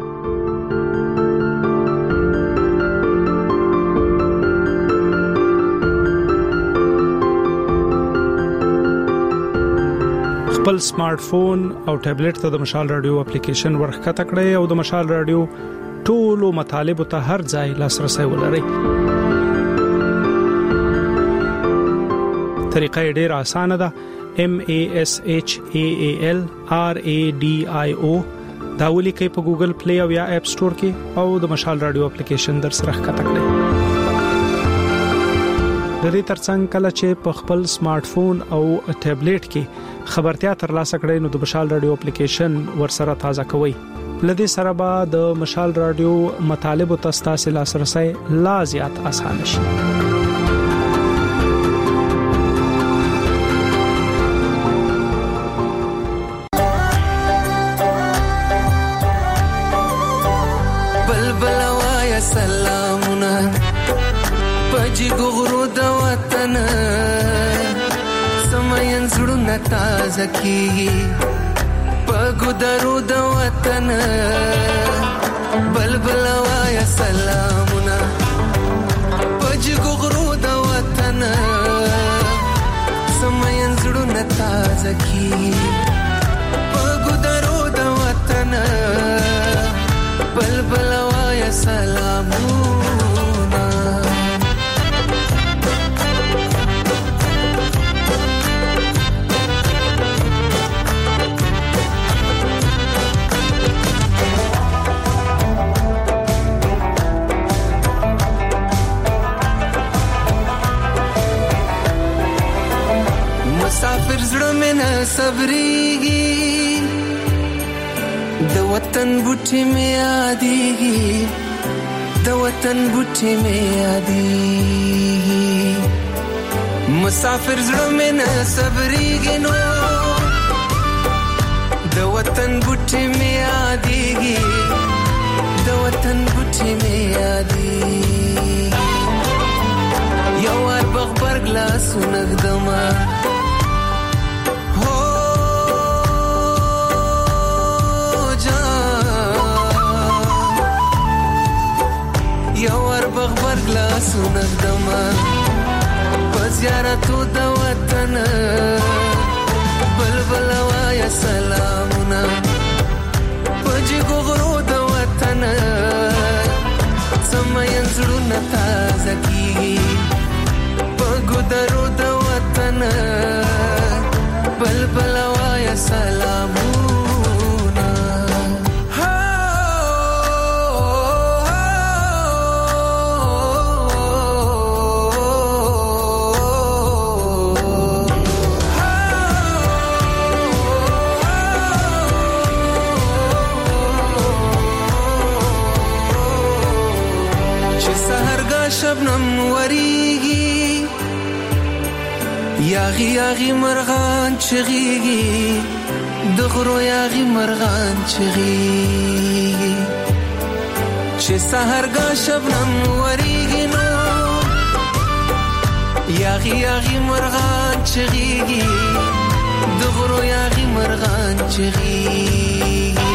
خپل سمارټ فون او ټابلیټ ته د مشال رادیو اپلیکیشن ورخکته کړئ او د مشال رادیو ټولو مطالب ته هر ځای لاسرسي ولرئ. طریقه ډیره اسانه ده. M A S H A A L R A D I O دا ولیکئ په ګوګل پلی او یا اپ سٹور کې او د مشال رادیو اپلیکیشن در سره ښکته کړئ. د دې ترڅنګ کله چې په خپل سمارټ فون او ټابلیټ کې خبرتیا ترلاسه کړئ نو د مشال رادیو اپلیکیشن ورسره تازه کوئ. لدې سره به د مشال رادیو مطالب او تاسو لاسرسي لا زیات آسان شي. بلبل وایا سلامونه پجی ګغرو د وطن سمين زړونه تازه کیږي پګودرو د وطن بلبل وایا سلامونه پجی ګغرو د وطن سمين زړونه تازه کیږي پګودرو د وطن بلبل وایا سلامونه مسافر زړه مې نه صبرېږي د وطن بوټي مې یادېږي د وطن بوټي مې یادېږي مسافر زړه مې نه صبرېږي نو د وطن بوټي مې یادېږي د وطن بوټي مې یادېږي یو وار بغبر ګلاسونه ږدمه یوار بغبر گلاسونه ږدمه په زیارتو د وطن بلبل وایا سلامونه په جګو غرو د وطن سمین زړونه تازه کیږي په ګودرو د وطن بلبل وایا سلامونه شبنم وریږي یاغي یاغي مرغان چغيږي د غرو یاغي مرغان چغيږي چې سحرګه شبنم وریږي نو یاغي یاغي مرغان چغيږي د غرو یاغي مرغان چغيږي